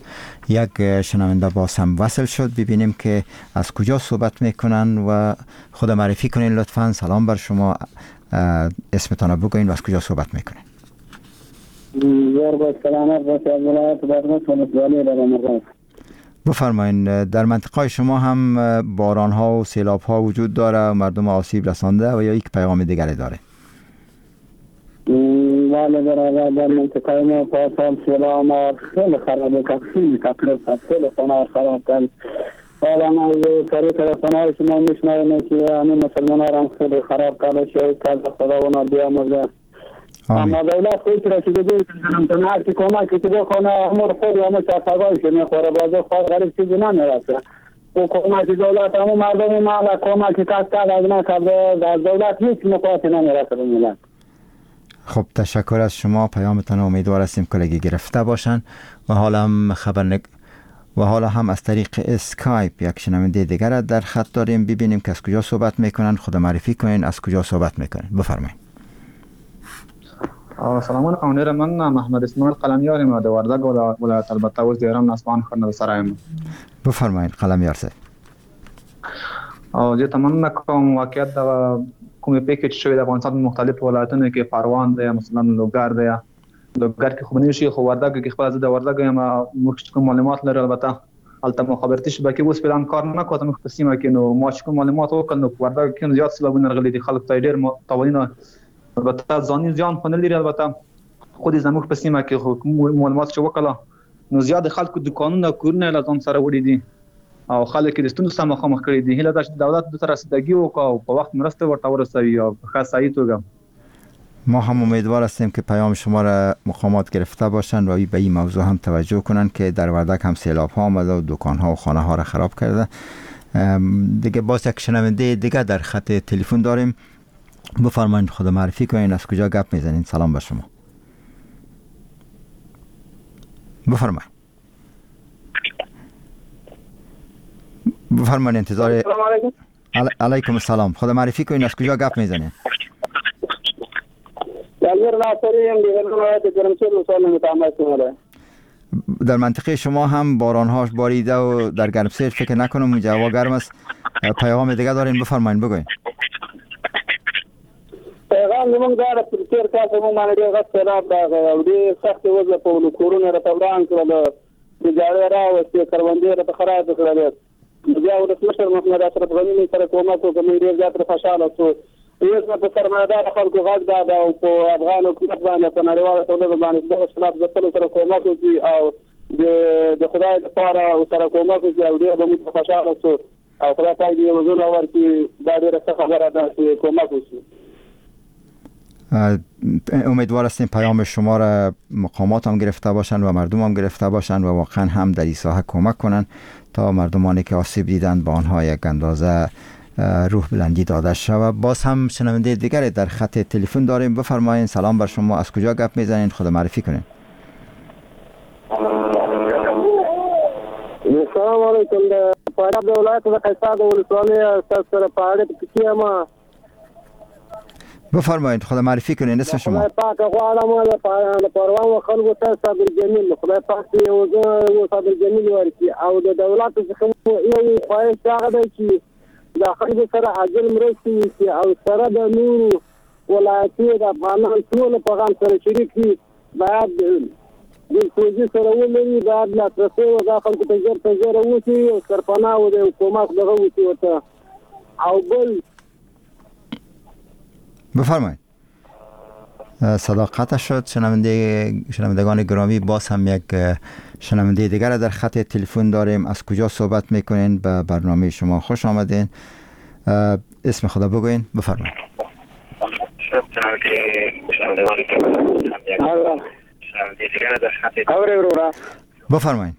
یک شنونده باز هم وصل شد، ببینیم که از کجا صحبت میکنن و خود معرفی کنین لطفاً. سلام بر شما، اسمتان رو بگوین و از کجا صحبت میکنین. زور با سلامت باشه از ولایت بادغیس ولسوالی رامرغان. بفرمایید در منطقه شما هم باران ها و سیلاب ها وجود داره و مردم آسیب رسانده و یا یک پیغام دیگری داره؟ بله برادر در منطقه ما پاسال سیلاب ما خیلی خرابه کرد، خیلی تکلیف کرد، خیلی خانه خراب کرد. حالا ما طریق رسانه های شما میشنویم که همین مسلمان ها هم خیلی خراب کرده شهید کرده خدا و نبیه مزه. اما دولت خود رسیدگی کنم هر کی کمکی که بخونه امور خود همه چرفگاهی میخوره بازه خواهد غریب چیزی نمیرسه. و کمکی دولت همه مردم مالا کمکی کس کرد از نکرده از دولت هیچ مقاطی نمیرسه به ملت. خب تشکر از شما، پیامتان امیدوار هستیم کلگی گرفته باشن و حالا هم خبر نگ... و حالا هم از طریق اسکایپ یک شنونده دیگر در خط داریم، ببینیم که از کجا صحبت میکنن. خود معرفی کنین از کجا صحبت میکنن، بفرمایید. سلام علیکم. نیر من محمد اسماعیل قلمیار ما د وردګ ولایت البته اوس د ایران اسمان خرنه سره یم. بفرمایید قلمیار صاحب. او زه تمنا کوم واقعیت د کومې پیکیج شوی د افغانستان مختلف ولایتونو کې پروان دی، مثلا لوګر دی. لوګر کې خو نه شي، خو وردګ کې خپل د وردګ یم موږ کوم معلومات لري. البته البته مخابراتي شبکې اوس پلان کار نه کوي مخ په سیمه کې، نو ما کوم معلومات وکړ نو وردګ کې زیات سلبونه رغلي دي، خلک ته ډیر متوالینه البته ځاني ځان خو نه لري. البته خودي زموږ په سیمه کې خو معلومات چې وکړه نو زیات خلکو دکانونه کورونه لازم سره وړي دي او خلک د ستونزو سره مخامخ کړي دي. هله د دولت د سره رسیدګي وکړي او په وخت مرسته ورته ورسوي او په خاص صحیح توګه. ما هم امیدوار هستیم که پیام شما را مقامات گرفته باشند و به این موضوع هم توجه کنند که در وردک هم سیلاب ها آمده و دکان ها و خانه ها را خراب کرده. دیگه باز یک شنونده دیگه در خط تلفن داریم. بفرمایید خود معرفی کنین، از کجا گپ میزنین؟ سلام به شما. بفرمایید. بفرمایید انتظار. السلام علیکم. عل... علیکم السلام. خود معرفی کنین، از کجا گپ میزنین؟ دلیر ناصری ام دیگر ولایت گرمسیر مسئول متعامل. در منطقه شما هم باران هاش باریده و در گرمسیر فکر نکنم اونجا هوا گرم است. پیغام دیگه دارین، بفرمایید بگوین. پیغام زمونږ دا د تیر کال زمونږ باندې ډېر غټ سیلاب راغی او ډېر سختې وضع په کورونه راته وران کړل، د جاړې راوستې، کروندې راته خراب کړلې. بیا ولسمشر محمد اشرف غني سره کومک وکړ، موږ ډېر زیات خوشحاله شو. اوس په سرمایه‌دار خلکو غږ دا ده او په افغان حکومت باندې په نړیواله ټولنه باندې دغه خلاف ځپلو سره کومک وکړي او د خدای لپاره سره کومک وکړي او ډېر به موږ خوشحاله شو او خدای پاک دې وزونه ورکړي. دا ډېره ښه خبره ده چې کومک وشي. امیدوار هستیم پیام شما را مقامات هم گرفته باشن و مردم هم گرفته باشن و واقعا هم در این ساحه کمک کنن تا مردمانی که آسیب دیدند با آنها یک اندازه روح بلندی داده شود. باز هم شنونده دیگری در خط تلفن داریم. بفرمایید. سلام بر شما، از کجا گپ میزنین؟ خود معرفی کنین. سلام علیکم. د فاریاب د ولایت د قیصر د ولسوالۍ استاد سره پاړې پکې ما. بفرمایید خدا معرفی کنین، اسم شما. خدای پاک غواړم د پروان خلکو ته صبر جمیل، خدای پاک دې یو صبر جمیل ورکړي او د دولت څخه یو خواهش هغه دی چې د خلکو سره عاجل مرستې وشي او سره د نورو ولایتي د افغانانو ټول په غم سره شریک وي. باید د سوجي سره ولري، باید لاسرسی و دا خلکو ته ژر تر ژره وشي او سرپناه و د حکومت دغه وشي ورته. او بل بفرمایید. صداقت شد. شنونده شنوندگان گرامی، باز هم یک شنونده دیگر در خط تلفن داریم. از کجا صحبت میکنین؟ به برنامه شما خوش آمدین. اسم خدا بگوین. بفرمایید. بفرمایید.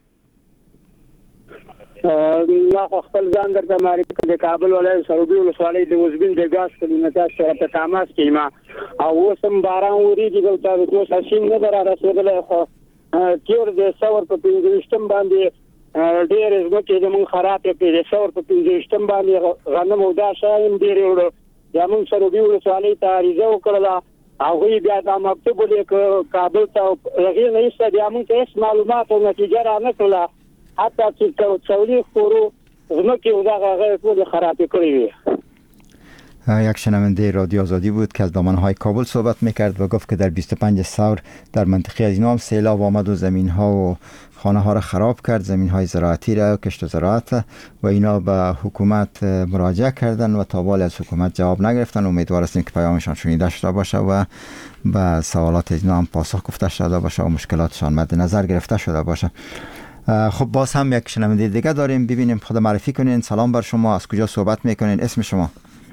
ما خو خپل ځان درته معرفي کړم. د کابل ولایت سروبي ولسوالۍ د وزبین د ګاز کلینټا سره په تماس کې ما او اوس هم باران وریږي دلته د دوه ساشین نه را رسېدلی، خو تیر د ثور په پنځویشتم باندې ډېر ځمکې زموږ خرابې کړې. د ثور په پنځویشتم باندې غنم او دا شیان ډېر وړو. بیا موږ سروبي ولسوالۍ ته عریضه وکړله، هغوی بیا دا مکتوب ولیکه کابل ته، هغې نه ایسته بیا موږ ته هېڅ معلومات او نتیجه را نه کړله. حتی چې څولي خورو ځمکې او دغه هغه ټولې خرابې کړې وې. یک شنونده رادیو آزادی بود که از دامنهای کابل صحبت میکرد و گفت که در بیست و پنج ثور در منطقه از اینا هم سیلاب آمد و زمین ها و خانه ها را خراب کرد، زمین های زراعتی را، کشت و زراعت، و اینا به حکومت مراجعه کردن و تا حال از حکومت جواب نگرفتن. امیدوار هستیم که پیامشان شنیده شده باشه و به سوالات اینا هم پاسخ گفته شده باشه و مشکلاتشان مد نظر گرفته شده باشه. خب باز هم یک شنونده دیگه داریم، ببینیم، خود معرفی کنین. سلام بر شما، از کجا صحبت میکنین؟ اسم شما؟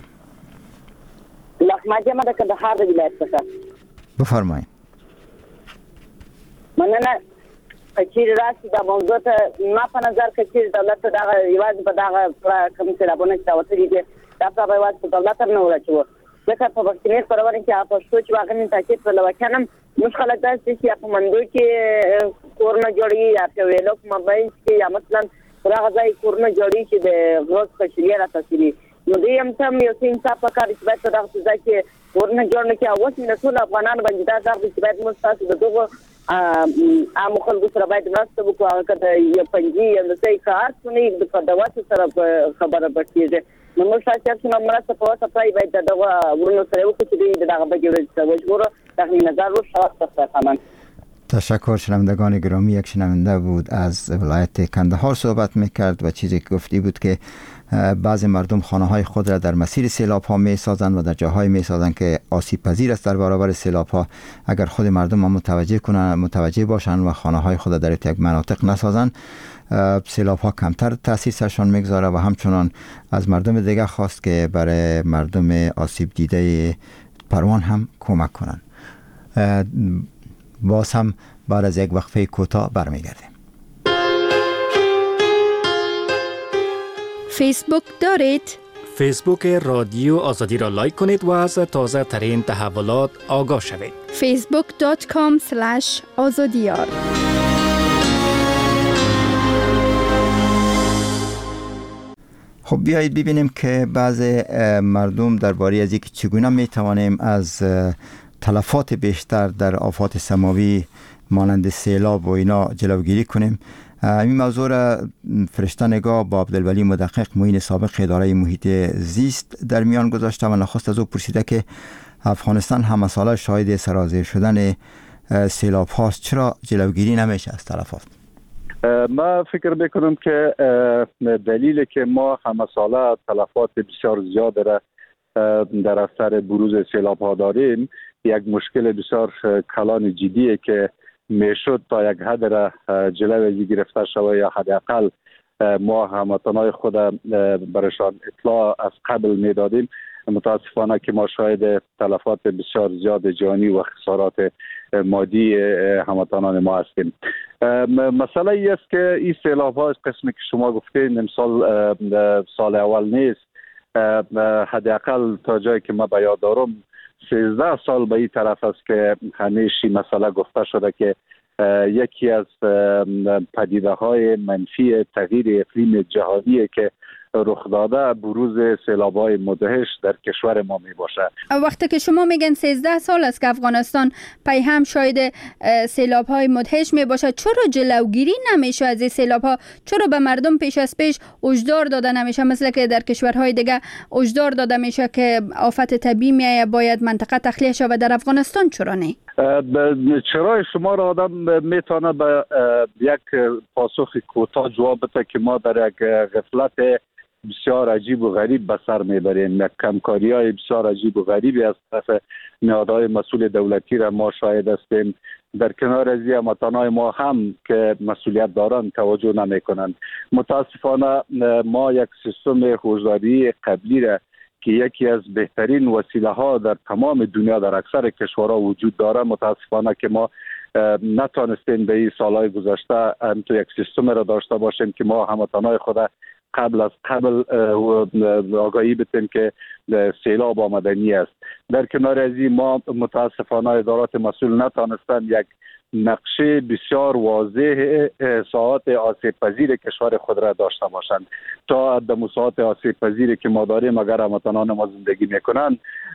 لحمه ما در کندهار ولایت څخه. بفرمایید. مننه. کچیر راستی دا موضوع ته ما په نظر کې چې دولت دغه یوازې په دغه کوم سیلابونه چې راوتلي دي دا په یوازې په دولت نه ورچو. ځکه په وختي پرونه کې په پښتو چې واغې تاکید په لوکنم موږ خلک داسې چې په منډو کې کورونه جوړي یا په ویلو موبایل کې یا مثلا هغه ځای کورونه جوړي چې د غوښ خشلې را تاسیري. نو دې هم سم یو څه انصاف پکار چې باید دغه ځای کې ورنه جوړ نه کې اوس نه ټول افغانان باندې دا ځکه چې باید موږ تاسو د دغه عام خلکو سره باید مرسته وکړو. هغه کته یو پنځي یو څه کار څنګه د قدوات سره خبره پکېږي. نو موږ تاسو څنګه مرسته په واسطه باید دغه ورنه سره وکړو چې دغه بګیږي چې وګورو دغه نظر رو شخص خواهد. تشکر. شنوندگان گرامی، یک شنونده بود از ولایت کندهار صحبت میکرد و چیزی که گفتی بود که بعضی مردم خانه های خود را در مسیر سیلاب ها می سازند و در جاهای می سازند که آسیب پذیر است در برابر سیلاب ها. اگر خود مردم هم متوجه کنند، متوجه باشند و خانه های خود در یک مناطق نسازند، سیلاب ها کمتر تاثیر سرشان میگذاره. و همچنان از مردم دیگه خواست که برای مردم آسیب دیده پروان هم کمک کنند. باز هم بعد از یک وقفه کوتاه برمیگردیم. فیسبوک دارید؟ فیسبوک رادیو آزادی را لایک کنید و از تازه ترین تحولات آگاه شوید. فیسبوک دات کام سلش آزادیار. خب بیایید ببینیم که بعض مردم درباره از اینکه چگونه می توانیم از تلفات بیشتر در آفات سماوی مانند سیلاب و اینا جلوگیری کنیم. این موضوع را فرشته نگاه با عبدالولی مدقق، معین سابق اداره محیط زیست در میان گذاشته و نخست از او پرسیده که افغانستان همه ساله شاهد سرازیر شدن سیلاب هاست، چرا جلوگیری نمیشه از تلفات؟ ما فکر میکنم که دلیل که ما همه ساله تلفات بسیار زیاد را در اثر بروز سیلاب ها داریم، یک مشکل بسیار کلان جدیه که میشد تا یک حد را جلوی گرفته شود یا حداقل ما هموطنان خود برشان اطلاع از قبل میدادیم. متاسفانه که ما شاهد تلفات بسیار زیاد جانی و خسارات مادی هموطنان ما هستیم. مسئله ای است که این سیلاب ها از قسمی که شما گفتین امسال سال اول نیست، حداقل تا جایی که ما به یاد دارم سیزده سال به این طرف است که همیشه مسئله گفته شده که یکی از پدیده های منفی تغییر اقلیم جهانی که رخ داده بروز سیلاب‌های مدهش در کشور ما می باشه. وقتی که شما میگن سیزده سال است که افغانستان پی هم شاید سیلاب‌های مدهش می باشه، چرا جلوگیری نمیشه از این سیلاب‌ها؟ چرا به مردم پیش از پیش هشدار داده نمیشه، مثل که در کشورهای دیگه هشدار داده میشه که آفت طبیعی میایه باید منطقه تخلیه شود، در افغانستان چرا نه؟ چرا شما را آدم میتونه به یک پاسخ کوتاه جواب بده که ما در یک غفلت بسیار عجیب و غریب به سر میبریم. یک کمکاری های بسیار عجیب و غریبی از طرف نهادهای مسئول دولتی را ما شاهد هستیم. در کنار از این هموطنان ما هم که مسئولیت دارند توجه نمی کنند. متاسفانه ما یک سیستم هشداری قبلی را که یکی از بهترین وسیله ها در تمام دنیا در اکثر کشورها وجود داره، متاسفانه که ما نتانستیم به این سالهای گذشته همینطور یک سیستم را داشته باشیم که ما هموطنان خود قبل از قبل آگاهی بتیم که سیلاب آمدنی است. در کنار از این ما متاسفانه ادارات مسئول نتانستند یک نقشه بسیار واضح ساحات آسیب پذیر کشور خود را داشته باشند. تا در ساحات آسیب پذیری که ما داریم اگر هموطنان ما زندگی میکنند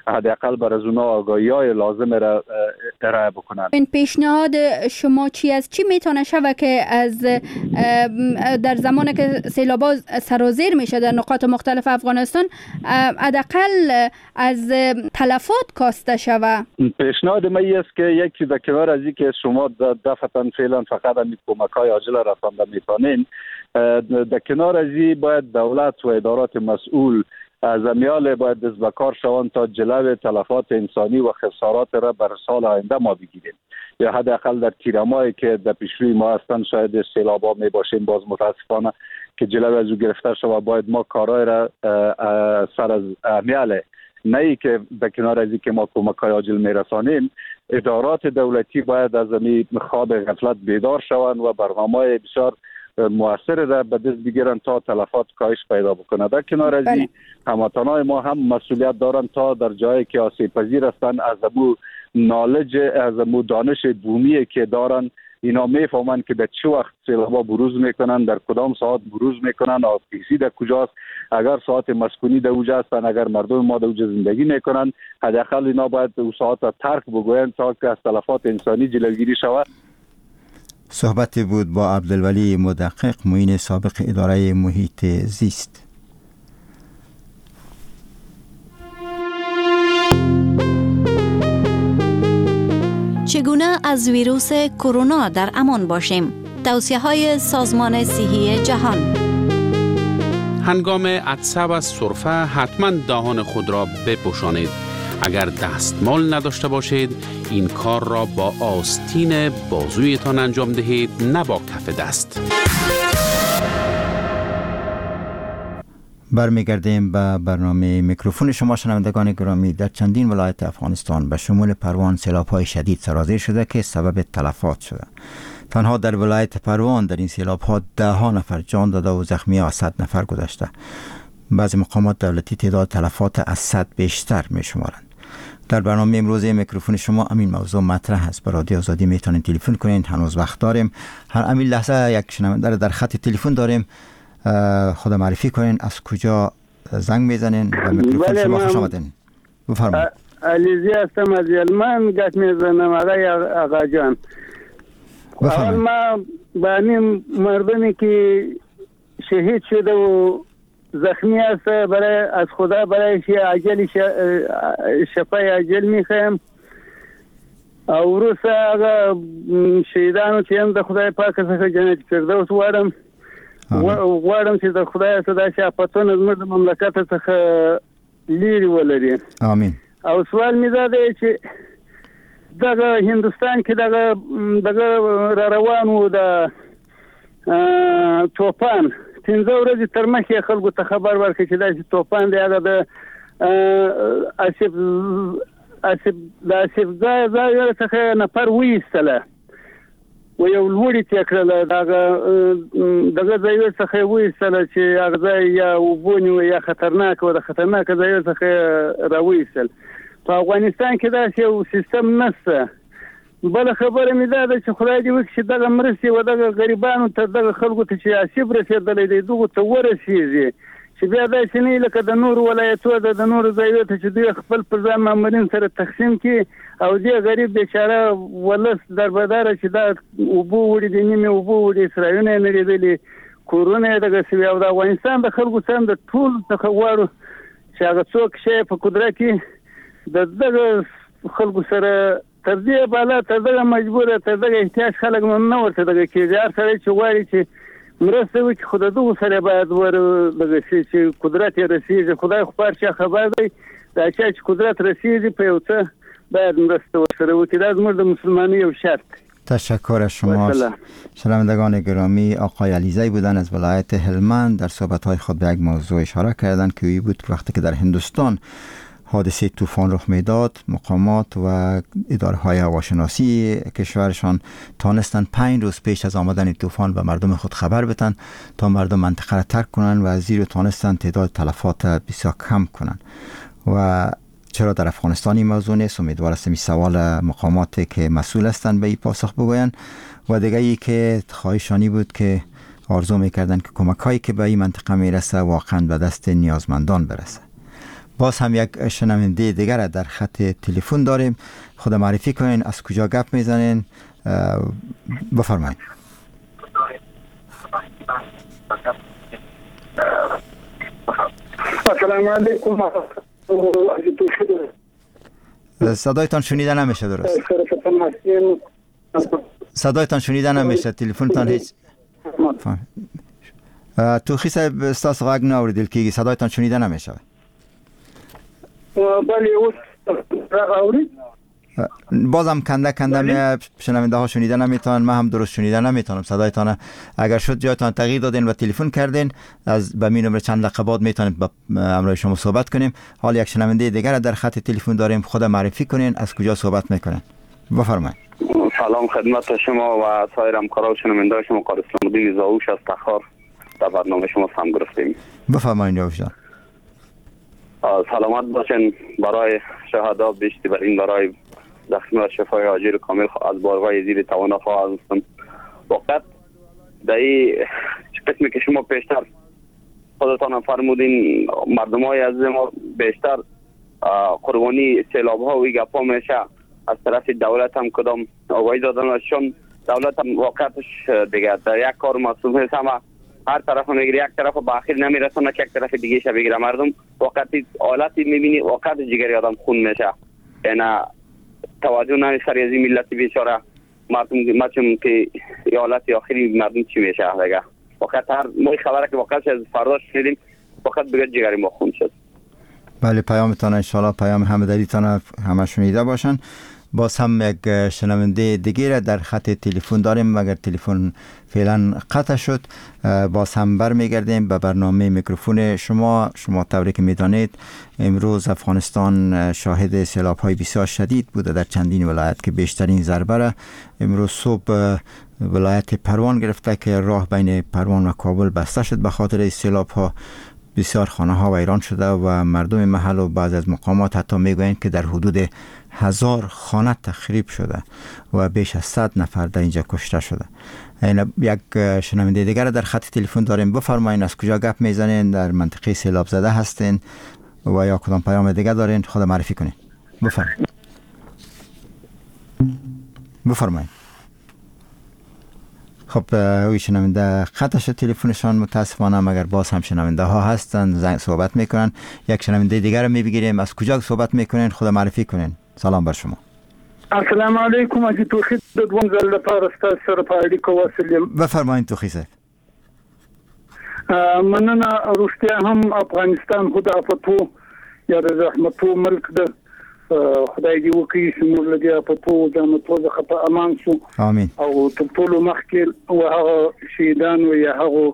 حداقل بر از اونا آگاهی‌های لازم را ارائه بکنن. این پیشنهاد شما چی است؟ چی میتونه شوه که از در زمانی که سیلاب‌ها سرازیر میشه در نقاط مختلف افغانستان حداقل از تلفات کاسته شوه؟ پیشنهاد من است که یک چیز در کنار از این که شما دفعتاً فعلا فقط همین کمک‌های عاجل را رسانده میتونین، در کنار از این باید دولت و ادارات مسئول از امیال باید دست به کار شوند تا جلو تلفات انسانی و خسارات را بر سال آینده ما بگیریم. یا حداقل در تیرمایی که در پیشروی ما هستند شاید سیلاب‌ها می باشیم، باز متاسفانه که جلو از او گرفته شود باید ما کارهای را سر از امیال نه ای که به کنار از این که ما کمک‌های عاجل میرسانیم، ادارات دولتی باید از این خواب غفلت بیدار شوند و برنامه‌های بسیار مؤثر را به دست بگیرن تا تلفات کاهش پیدا بکنه. در کنار از این هموطنان ما هم مسئولیت دارن تا در جایی که آسیب پذیر هستند از امو نالج از امو دانش بومی که دارن اینا میفهمن که به چه وقت سیلاب‌ها بروز میکنن، در کدام ساعت بروز میکنن، آتشی در کجاست، اگر ساعت مسکونی در اوجا هستن، اگر مردم ما در اوجا زندگی میکنن، حداقل اینا باید اون ساعت را ترک بگوین تا که از تلفات انسانی جلوگیری شود. صحبت بود با عبدالولی مدقق، معین سابق اداره محیط زیست. چگونه از ویروس کرونا در امان باشیم؟ توصیه‌های سازمان صحی جهان. هنگام عطسه و سرفه حتما دهان خود را بپوشانید. اگر دستمال نداشته باشید این کار را با آستین بازویتان انجام دهید، نه با کف دست. برمیگردیم به برنامه میکروفون شما شنوندگان گرامی. در چندین ولایت افغانستان به شمول پروان سیلاب‌های شدید سرازیر شده که سبب تلفات شده. تنها در ولایت پروان در این سیلاب‌ها ده ها نفر جان داده و زخمی ها صد نفر گذشته. بعضی مقامات دولتی تعداد تلفات از صد بیشتر می شمارند. در برنامه امروز میکروفون شما امین موضوع مطرح است. به رادیو آزادی میتونید تلفن کنین، هنوز وقت داریم. هر امین لحظه یک شنونده در خط تلفن داریم. خود معرفی کنین، از کجا زنگ میزنین و میکروفون شما خوش آمدین. بفرمایید. علیزی هستم از یلمن، گت میزنم آقای آقا جان. اول ما با این مردمی که شهید شده و زخمی است برای از خدا برای عجل شفای عجل میخوایم. او روسا آقا شهیدانو چې هم د خدای پاک څخه جنت فردوس غواړم غواړم چې د خدای څخه داسې افتونه زموږ د مملکت څخه لرې ولري. امين. او سوال مې دا دی چې دغه هندوستان کې دغه دغه را روان و د توپان پنځه ورځې تر مخکې خلکو ته خبر ورکړي چې داسې توپان دی، هغه د اسف اسف د اسف ځای ځای څخه نفر وایستله و یو لوړی تکړه دغه دغه ځای څخه وایستله چې هغه ځای یا وبونی و یا خطرناک و د خطرناک ځای څخه راوایستل. په افغانستان کې داسې یو سیستم نشته. بل خبره مې دا ده چې خدای دې وکړي چې دغه مرستې و دغه غریبانو ته دغه خلکو ته چې آسیب رسېدلی دی دغو ته ورسېږي، چې بیا داسې نه لکه د نورو ولایتو د نورو ځایو ته چې دوی خپل پر ځان مامورین سره تقسیم کړي او دې غریب بیچاره ولس دربداره چې دا اوبه وړي دي، نیمې اوبه وړي، سرایونه یې نړېدلي، کورونه یې دغه سوي. او د افغانستان د خلکو څخه د ټولو څخه غواړو چې هغه څوک شی په قدرت کې د دغه خلکو سره تر دې بالا تر دغه مجبوره تر دغه احتیاج خلک نه ورته دغه کېږي. هر سړی چې غواړي چې مرسته وکړي خو د دغو سره باید ور دغه شي چې قدرت یې رسېږي. خدای خو په هر چا خبر دی، دا چا چې قدرت رسېږي په یو څه باید مرسته ورسره وکړي. دا زموږ د مسلمانی یو شرط دی. تشکر از شما. شنوندگان گرامی، آقای علیزی بودن از ولایت هلمند در صحبت‌های خود به یک موضوع اشاره کردند که این بود که وقتی که در هندوستان حادثه طوفان رخ میداد، مقامات و اداره های هواشناسی کشورشان تانستند پنج روز پیش از آمدن طوفان به مردم خود خبر بدن تا مردم منطقه را ترک کنند و از زیر تانستند تعداد تلفات بسیار کم کنند. و چرا در افغانستان این موضوع نیست؟ امیدوار هستم این سوال مقاماتی که مسئول هستند به این پاسخ بگویند. و دیگه ای که خواهشانی بود که آرزو میکردند که کمک هایی که به این منطقه میرسه واقعا به دست نیازمندان برسه. باز هم یک شنونده دیگر در خط تلفن داریم. خود معرفی کنین، از کجا گپ میزنین؟ بفرمایید. السلام علیکم. صدایتان شنیده نمیشه درست. صدایتان شنیده نمیشه، تلفنتان هیچ. توخی صاحب استاس غاگ ناوریدل کیږي، صدایتان شنیده نمیشه. بله اوس راغورید. بازم کنده کنده می شنونده ها شنیده نمیتونن، من هم درست شنیده نمیتونم صدایتان. اگر شد جایتان تغییر دادین و تلفن کردین، از به می نمره چند دقیقه بعد میتونیم با همراه شما صحبت کنیم. حال یک شنونده دیگر در خط تلفن داریم، خود معرفی کنین، از کجا صحبت میکنین؟ بفرمایید. سلام خدمت شما و سایر همکاران و شنونده شما. قاری اسلام الدین زاوش از تخار در برنامه شما سهم گرفتیم. بفرمایید زاوش جان. سلامت باشین. برای شهدا بیشتر بر این برای زخمی و شفای عاجل کامل از بارگاه یزید توانا خواهد هستم. وقت در این قسمی که شما پیشتر خودتان فرمودین، مردم های از ما بیشتر قربانی سیلاب ها و این گپ ها میشه از طرف دولت هم کدام آگاهی دادن، چون دولت هم واقعتش دیگه در یک کار مسئول هست، همه هر طرف میگیره، یک طرف به اخیر نمیرسونه که یک طرف دیگه شه بگیره. مردم وقتی حالتی میبینی وقت جگر آدم خون میشه، یعنی توجه نمیشه از این ملت بیچاره. مردم مچم که حالت آخری مردم چی میشه دیگه. وقت هر ما خبره که وقت از فرداش شدیم وقت بگه جگری ما خون شد. بله، پیامتان ان شاء الله پیام همدلیتان همه شنیده باشن. باز هم یک شنونده دیگه در خط تلفن داریم، مگر تلفن فعلا قطع شد. باز هم برمیگردیم به برنامه میکروفون شما. شما طوری که میدانید امروز افغانستان شاهد سیلاب های بسیار شدید بوده در چندین ولایت که بیشترین ضربه را امروز صبح ولایت پروان گرفته که راه بین پروان و کابل بسته شد به خاطر سیلاب ها. بسیار خانه ها ویران شده و مردم محل و بعض از مقامات حتی میگویند که در حدود هزار خانه تخریب شده و بیش از صد نفر در اینجا کشته شده. این یک شنونده دیگر در خط تلفن داریم. بفرمایید، از کجا گپ میزنین؟ در منطقه سیلاب زده هستین و یا کدام پیام دیگر دارین؟ خود معرفی کنین. بفرمایید. بفرمایید. خب اوی شنونده خطش تلفنشان متاسفانه، مگر باز هم شنونده ها هستن زنگ صحبت میکنن. یک شنونده دیگر رو میبگیریم. از کجا صحبت میکنین؟ خود معرفی کنین. سلام بر شما. السلام علیکم. اجی توخی دوم زل لپاره ستاسو سره په اړیکه وسلیم. بفرمایید توخی صاحب. مننه. روشتیا هم افغانستان خود افتو یا د زحمتو ملک ده. خدای دې وکړي چې موږ له دې افتو زحمتو څخه په امان شو. امين. او تر ټولو مخکې هغه شهیدانو یا هغه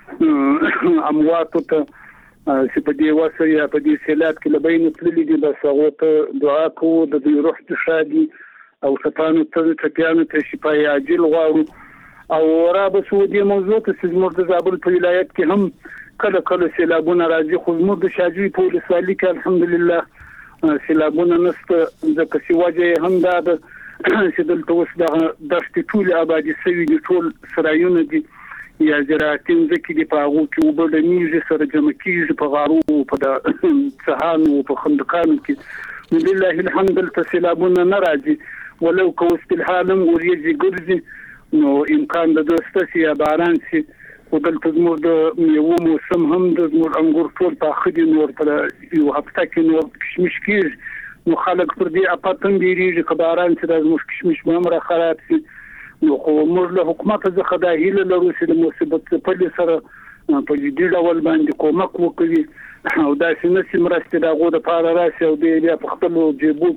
امواتو ته چې په دې وسه یا په دې سیلاب کې له بین تللي دي، بس هغه ته دعا کوو د دوی روح ته شادي او ټپیانو ته ټپیانو ته شفای عاجل غواړو. او را به سو دې موضوع ته چې زموږ د زابل په ولایت کې هم کله کله سیلابونه راځي، خو زموږ د شاجوی په ولسوالۍ کې الحمدلله سیلابونه نشته. ځکه چې وجه هم دا ده چې دلته اوس دغه دښتې ټولې آبادي شوي دي، ټول سرایونه دي یا زراعتي ځمکې دي، په هغو کې اوبه ډنیږي، سره جمع کېږي په غارو او په څهانو او په خندقانو کې. نو لله الحمد دلته سیلابونه نه راځي، ولو که اوس فلحال هم وریځې ګرځي نو امکان د ده شته چې یا باران شي. خو دلته زموږ د میوو موسم هم د زموږ انګور ټول پاخه دي، نو ورته یو هفته کې نور کشمش کېږي. نو خلک پر دې افت هم ډېرېږي که باران چې دا زموږ کشمش به هم را خراب شي. نو خو موږ له حکومته څخه دا هیله لرو چې د مصیبت څپلې سره په جدي ډول باندې کومک وکړي او داسې نه چې مرستې د هغو دپاره راشي او دوی بیا په خپلو جیبو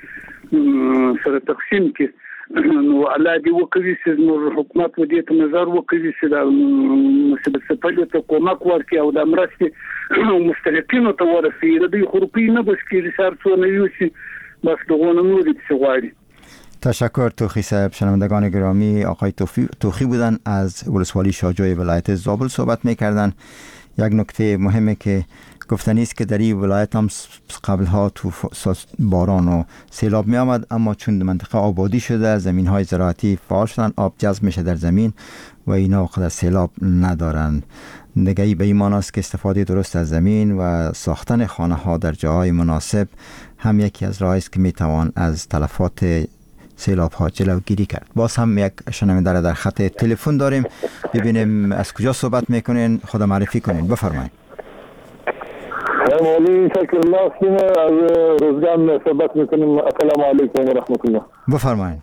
کې سره تقسیم کړي. نو الله دې وکړي چې زموږ حکومت دې ته نظر وکړي چې دا مصیبت څپلې ته کومک ورکړي او دا مرستې مستحقینو ته ورسوي. د دوی خو روپۍ نه بس کېږي، هر څونه یوسي بس دغو نه نورې پسې غواړي. تشکر توخی صاحب. شنوندگان گرامی، آقای توخی بودن از ولسوالی شاجوی ولایت زابل صحبت میکردن. یک نکته مهمه که گفتنی است که در این ولایت هم قبلها تو باران و سیلاب می آمد، اما چون منطقه آبادی شده زمین های زراعتی فعال شدن، آب جذب میشه در زمین و اینا خود سیلاب ندارن. دیگه به این معنی است که استفاده درست از زمین و ساختن خانه ها در جاهای مناسب هم یکی از راهی است که میتوان از تلفات سیلاب ها جلوگیری کرد. باز هم یک شنونده را در خط تلفن داریم، ببینیم از کجا صحبت میکنین، خود معرفی کنین، بفرمایید. مولی شکر الله سیم از روزگان صحبت میکنیم. السلام علیکم و رحمت الله. بفرمایید.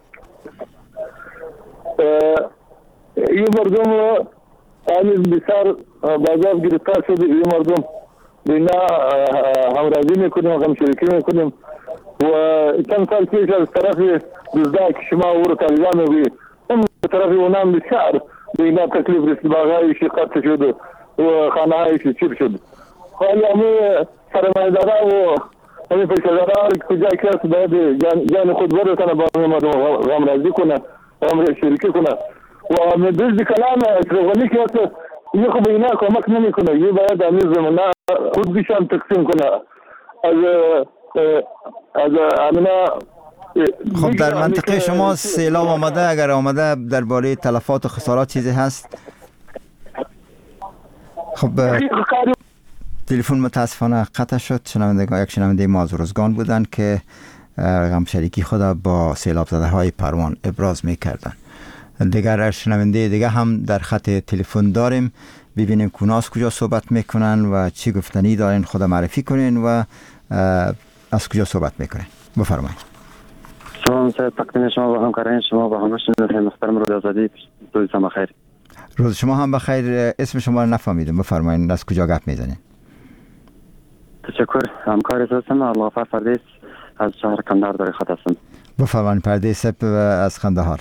این مردم آنیز بسیار بازار گرفتار شده. این مردم بینا همراهی میکنیم و همشرکی میکنیم و چند سال پیش از طرف دزدک شما ور طالبان و هم طرف اونام بسیار بینا تکلیف رسید، باغایشی قطع شد و خانه هایشی چیر شد. حالی همی سرمایدارا و همی پیشدارا کجا کس باید جان خود برسانه با همی مردم غمرازی کنه و همشرکی کنه و مدرز کلام اشرفانی که هست یه خوب اینا کمک نمی کنه. یه باید همی زمانه خود بیشان تقسیم کنه از از امنا. خب در منطقه شما سیلاب آمده، اگر آمده درباره تلفات و خسارات چیزی هست؟ خب تلفن متاسفانه قطع شد. شنونده یک شنونده ما از روزگان بودن که غمشریکی خود با سیلاب زده های پروان ابراز میکردن. دیگر شنونده دیگه هم در خط تلفن داریم، ببینیم کناس کجا صحبت میکنن و چی گفتنی دارین، خود معرفی کنین و از کجا صحبت میکنین. بفرمایید. سلام سید، تقدیم شما و همکاران شما و همه شنوندگان محترم روز آزادی، روز شما بخیر. روز شما هم بخیر. اسم شما رو نفهمیدم، بفرمایید از کجا گپ میزنین؟ تشکر. همکار هستم الله غفار پردیس از شهر کندهار در خط هستم. بفرمایید پردیس از کندهار.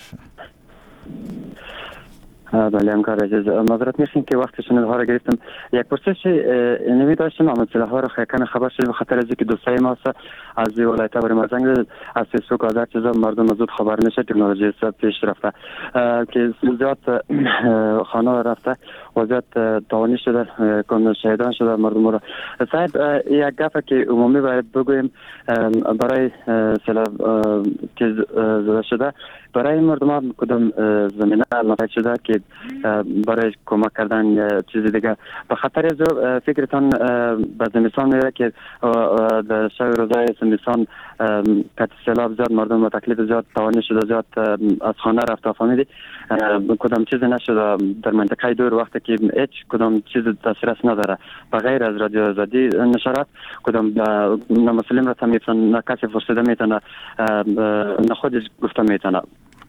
بله همکار عزیز، معذرت میخوایم که وقت شنونده ها را گرفتم. یک پرسش نمی داشتم اما مسئله ها را خیلی خبر شد به خاطر از اینکه دوستای ما از ولایت بر مازنگ از فیسبوک از هر چیزا مردم زود خبر نشه، تکنولوژی سب پیش رفته که زیاد خانه رفته و زیاد تاوانی شده، کن شهیدان شده مردم را. صاحب یک گفته که عمومی باید بگویم برای سیلاب که زده شده برای مردم کدام زمینه نفع شده که برای کمک کردن یا چیز دیگه. به خاطر از فکرتان به زمستان میره که در شب روزای زمستان که سیلاب زیاد مردم با تکلیف زیاد تاوانی شده، زیاد از خانه رفته فهمیدی کدام چیز نشده در منطقه دور وقتی که هیچ کدام چیز دسترس نداره بغیر از رادیو آزادی نشرات، کدام نامسلم را میتونه نه کسی فرسوده میتونه نه خودش گفته میتونه.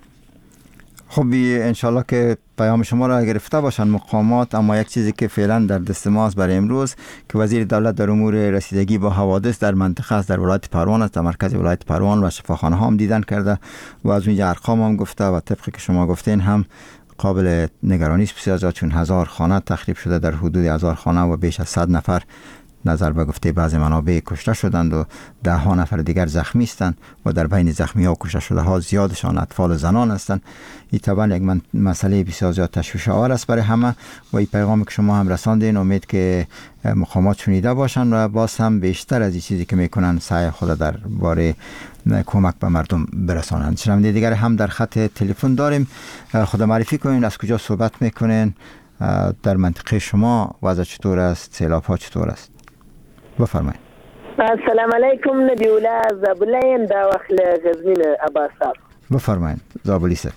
خب انشالله که پیام شما را گرفته باشن مقامات. اما یک چیزی که فعلا در دست ماست برای امروز که وزیر دولت در امور رسیدگی با حوادث در منطقه است، در ولایت پروان است، در مرکز ولایت پروان و شفاخانه ها هم دیدن کرده و از اونجا ارقام هم گفته و طبقی که شما گفتین هم قابل نگرانی است بسیار زیاد، چون هزار خانه تخریب شده، در حدود هزار خانه و بیش از صد نفر نظر به گفته بعضی منابع کشته شدند و ده ها نفر دیگر زخمی هستند و در بین زخمی ها و کشته شده ها زیادشان اطفال و زنان هستند. این طبعا یک من مسئله بسیار زیاد تشویش آور است برای همه و این پیغامی که شما هم رساندین امید که مقامات شنیده باشند و باز هم بیشتر از این چیزی که میکنن سعی خود در باره کمک به مردم برسانند. شنونده دیگر هم در خط تلفن داریم، خود معرفی کنین از کجا صحبت میکنین، در منطقه شما وضع چطور است، سیلاب ها چطور است؟ بفرمایید. السلام علیکم نبی الله زابلین دا وخل غزنین عباس صاحب. بفرمایید زابلی صاحب.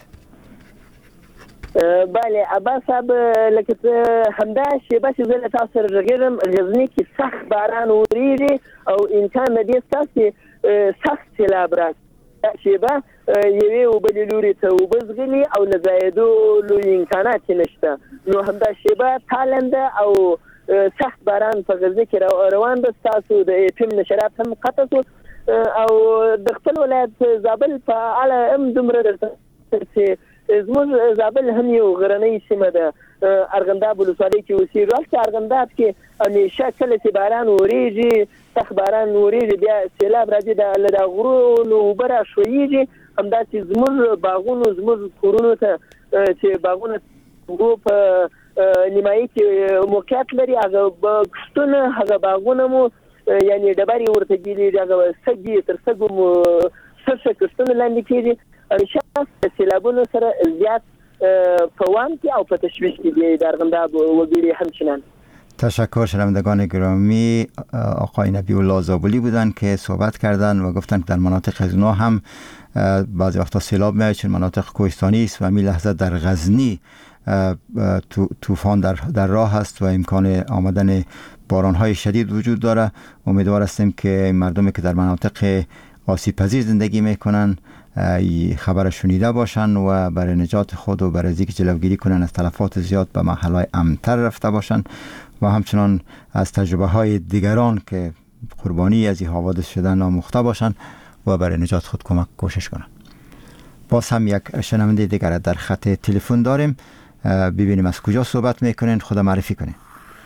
بله عباس صاحب لکه همدا شیبه چې زه له تاسو سره غږیږم غزني کې سخت باران وریږي او امکان لري ستاسې سخت سیلاب راشي. شیبه یوې اوبلې لوري ته اوبه ځغلي او له ځایېدو امکانات یې نشته، نو همدا شیبه تالنده او سخت باران په غزني کې روان ده. ستاسو د ایټم نشرات هم قطع شو او د خپل ولایت زابل په اړه هم دومره درته چې زموږ زابل هم یو غرنۍ سیمه ده، ارغنداب ولسوالۍ کې اوسېږو. هلته ارغنداب کې همیشه کله چې باران وریږي، سخت باران وریږي، بیا سیلاب راځي، له د غرونو اوبه راښویېږي. همداسې زموږ باغونو زموږ کورونو ته چې باغونه په نیمایي کې موقعیت لري، هغه کښتونه هغه باغونه مو یعنې ډبرې ورته ګیرېږي، هغه سږي تر سږو مو څه څه کښتونه لاندې کېږي. همیشه د سیلابونو سره زیات په او په تشویش کې دی در غنده وگیری همچنان. تشکر. شنوندگان گرامی، آقای نبی الله زابلی بودن که صحبت کردن و گفتن که در مناطق از اونا هم بعضی وقتا سیلاب میاد، چون مناطق کوهستانی است و می لحظه در غزنی طوفان در, در راه است و امکان آمدن بارانهای شدید وجود داره. امیدوار هستیم که مردمی که در مناطق آسیب پذیر زندگی میکنن خبر شنیده باشن و برای نجات خود و برای اینکه جلوگیری کنن از تلفات زیاد به محلهای امن‌تر رفته باشن و همچنان از تجربه های دیگران که قربانی از این حوادث شدن آموخته باشن و برای نجات خود کمک کوشش کنن. باز هم یک شنونده دیگر در خط تلفن داریم، ببینیم از کجا صحبت میکنین، خود معرفی کنین.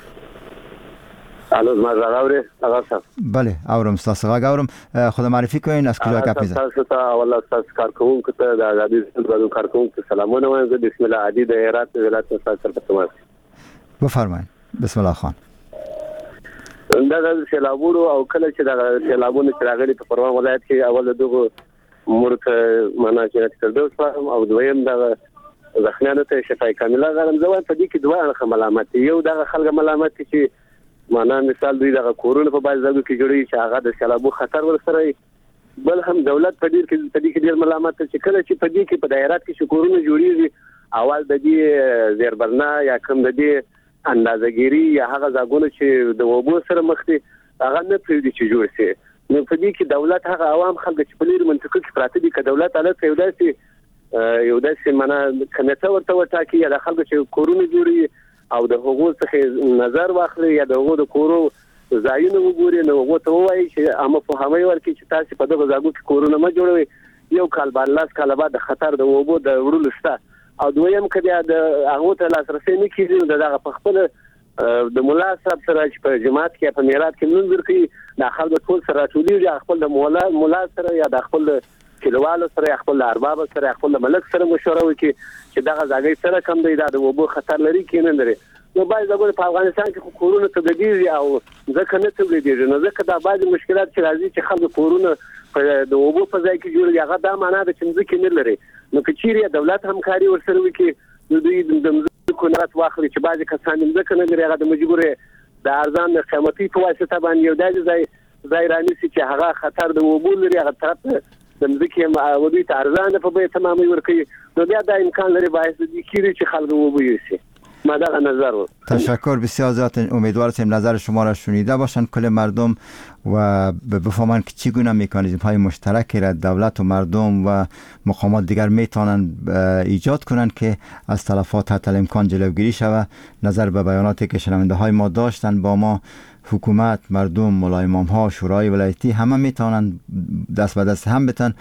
الو مزراوره آقا صاحب. بله اورم استاد آقا خود معرفی کنین، از کجا گپ میزنید؟ تاسو ته اول استاد کارکونکو ته د آزادی سندرو کارکونکو سلامونه وایم. بسم الله عادی د هرات ولایت استاد سره تماس. بفرمایئ. بسم الله خان. دا سیلابونو او کله چې دا سیلابونو چې راغلي په پروان ولایت کې اول دغه مرته معنا چې تردوس او دویم دا ځخنانه ته شفای کامله غواړم. زه وایم په دې کې دوه اړخه ملامت یو دغه خلک ملامت چې معنا مثال دوی دغه کورونه په باز ځایو کې جوړي چې هغه د سیلابو خطر ورسره، بل هم دولت په ډیر کې په دې کې ډیر ملامت چې کله چې په دې کې په دایرات کې شکورونه جوړیږي اول د دې زیربرنا یا کوم د دې اندازګيري یا هغه ځاګونه چې د وبو سره مخ دي هغه نه پریږدي چې جوړ شي. نو په دې کې دولت هغه عوام خلک چې په لیر منطقه کې پراته دي ک دولت الته یو داسې یو داسې معنا کمیټه ورته وټاکي یا د خلکو چې کورونه جوړي او د حقوق څخه نظر واخلي یا د حقوق کورو ځایونه وګوري، نو هغه ته وایي چې امه په همي ورکه چې تاسو په دغه ځاګو کې کورونه ما جوړوي. یو کال بعد لاس کال بعد د خطر د وبو د وړلو شته او دویم کله د هغه ته لاسرسي نه کیږي دغه په خپل د مولا صاحب سره چې په جماعت کې په میراث کې منځر کې د خلکو ټول سره ټولې خپل د مولا مولا سره یا د خپل کلیوالو سره خپل ارباب سره خپل ملک سره مشوره وکړي چې دغه ځای سره کم دی د وبو خطر لري کې نه لري. نو باید دغه په افغانستان کې کورونه تبدیل او ځکه نه تبدیل نه ځکه دا بعض مشکلات چې راځي چې خلک کورونه په د وبو په ځای کې جوړي هغه دا معنا ده چې ځکه نه لري. نو کچيري دولت همکاري ورسره وکړي نو دوی د ځکه نه واخلي چې بعض کسان ځکه نه لري هغه د مجبورې د ارزان قیمتي په واسطه باندې یو ځای ځای رانیسي چې هغه خطر د وبو لري هغه طرف د ځکه ودی ته ارزان په به تمامي ورکړي. نو بیا دا امکان لري باعث دي کیږي چې خلک وبو یوسي. ما در نظر بود. تشکر بسیار زیاد. امیدوار هستیم نظر شما را شنیده باشند کل مردم و بفهمند که چگونه مکانیزم های مشترکی را دولت و مردم و مقامات دیگر میتونند ایجاد کنند که از تلفات حتی الامکان جلوگیری شود. نظر به بیاناتی که شنونده های ما داشتند با ما، حکومت، مردم، مولای امام ها، شورای ولایتی همه میتونند دست به دست هم بتن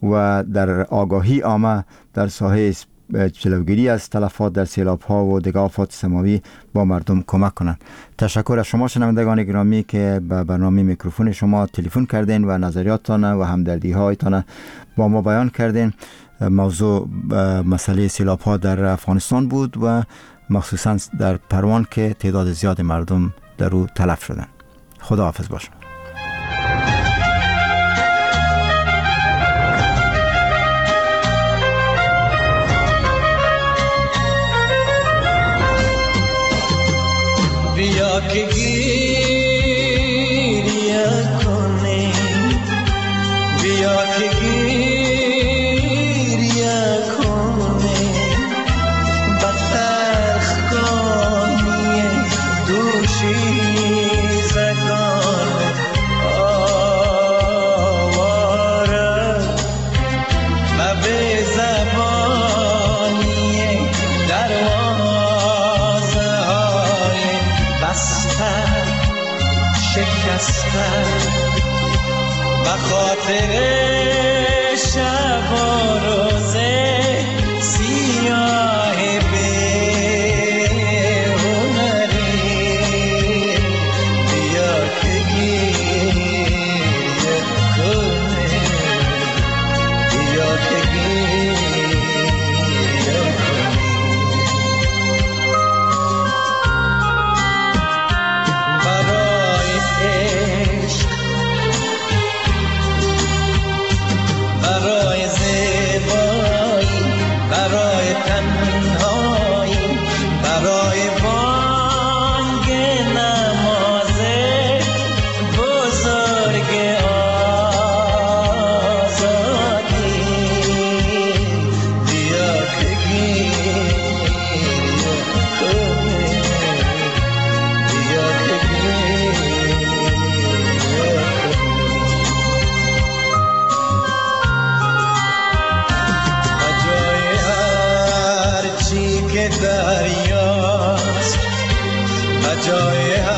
و در آگاهی عامه در ساحه جلوگیری از تلفات در سیلاب ها و دیگر آفات سماوی با مردم کمک کنند. تشکر از شما شنوندگان گرامی که به برنامه میکروفون شما تلفن کردین و نظریاتتان و همدردی هایتان با ما بیان کردین. موضوع مسئله سیلاب ها در افغانستان بود و مخصوصا در پروان که تعداد زیاد مردم در او تلف شدند. خدا حافظ باشم. بیا که گریه کنی، بیا که گریه کنی، بخشگانی دوشیزگان آواره و به زبانی دروازه های بستن شکستن به خاطر شب و روز سیاه بی‌هنری. بیا که گریه کنی، بیا که گریه کنی. برای عشق جای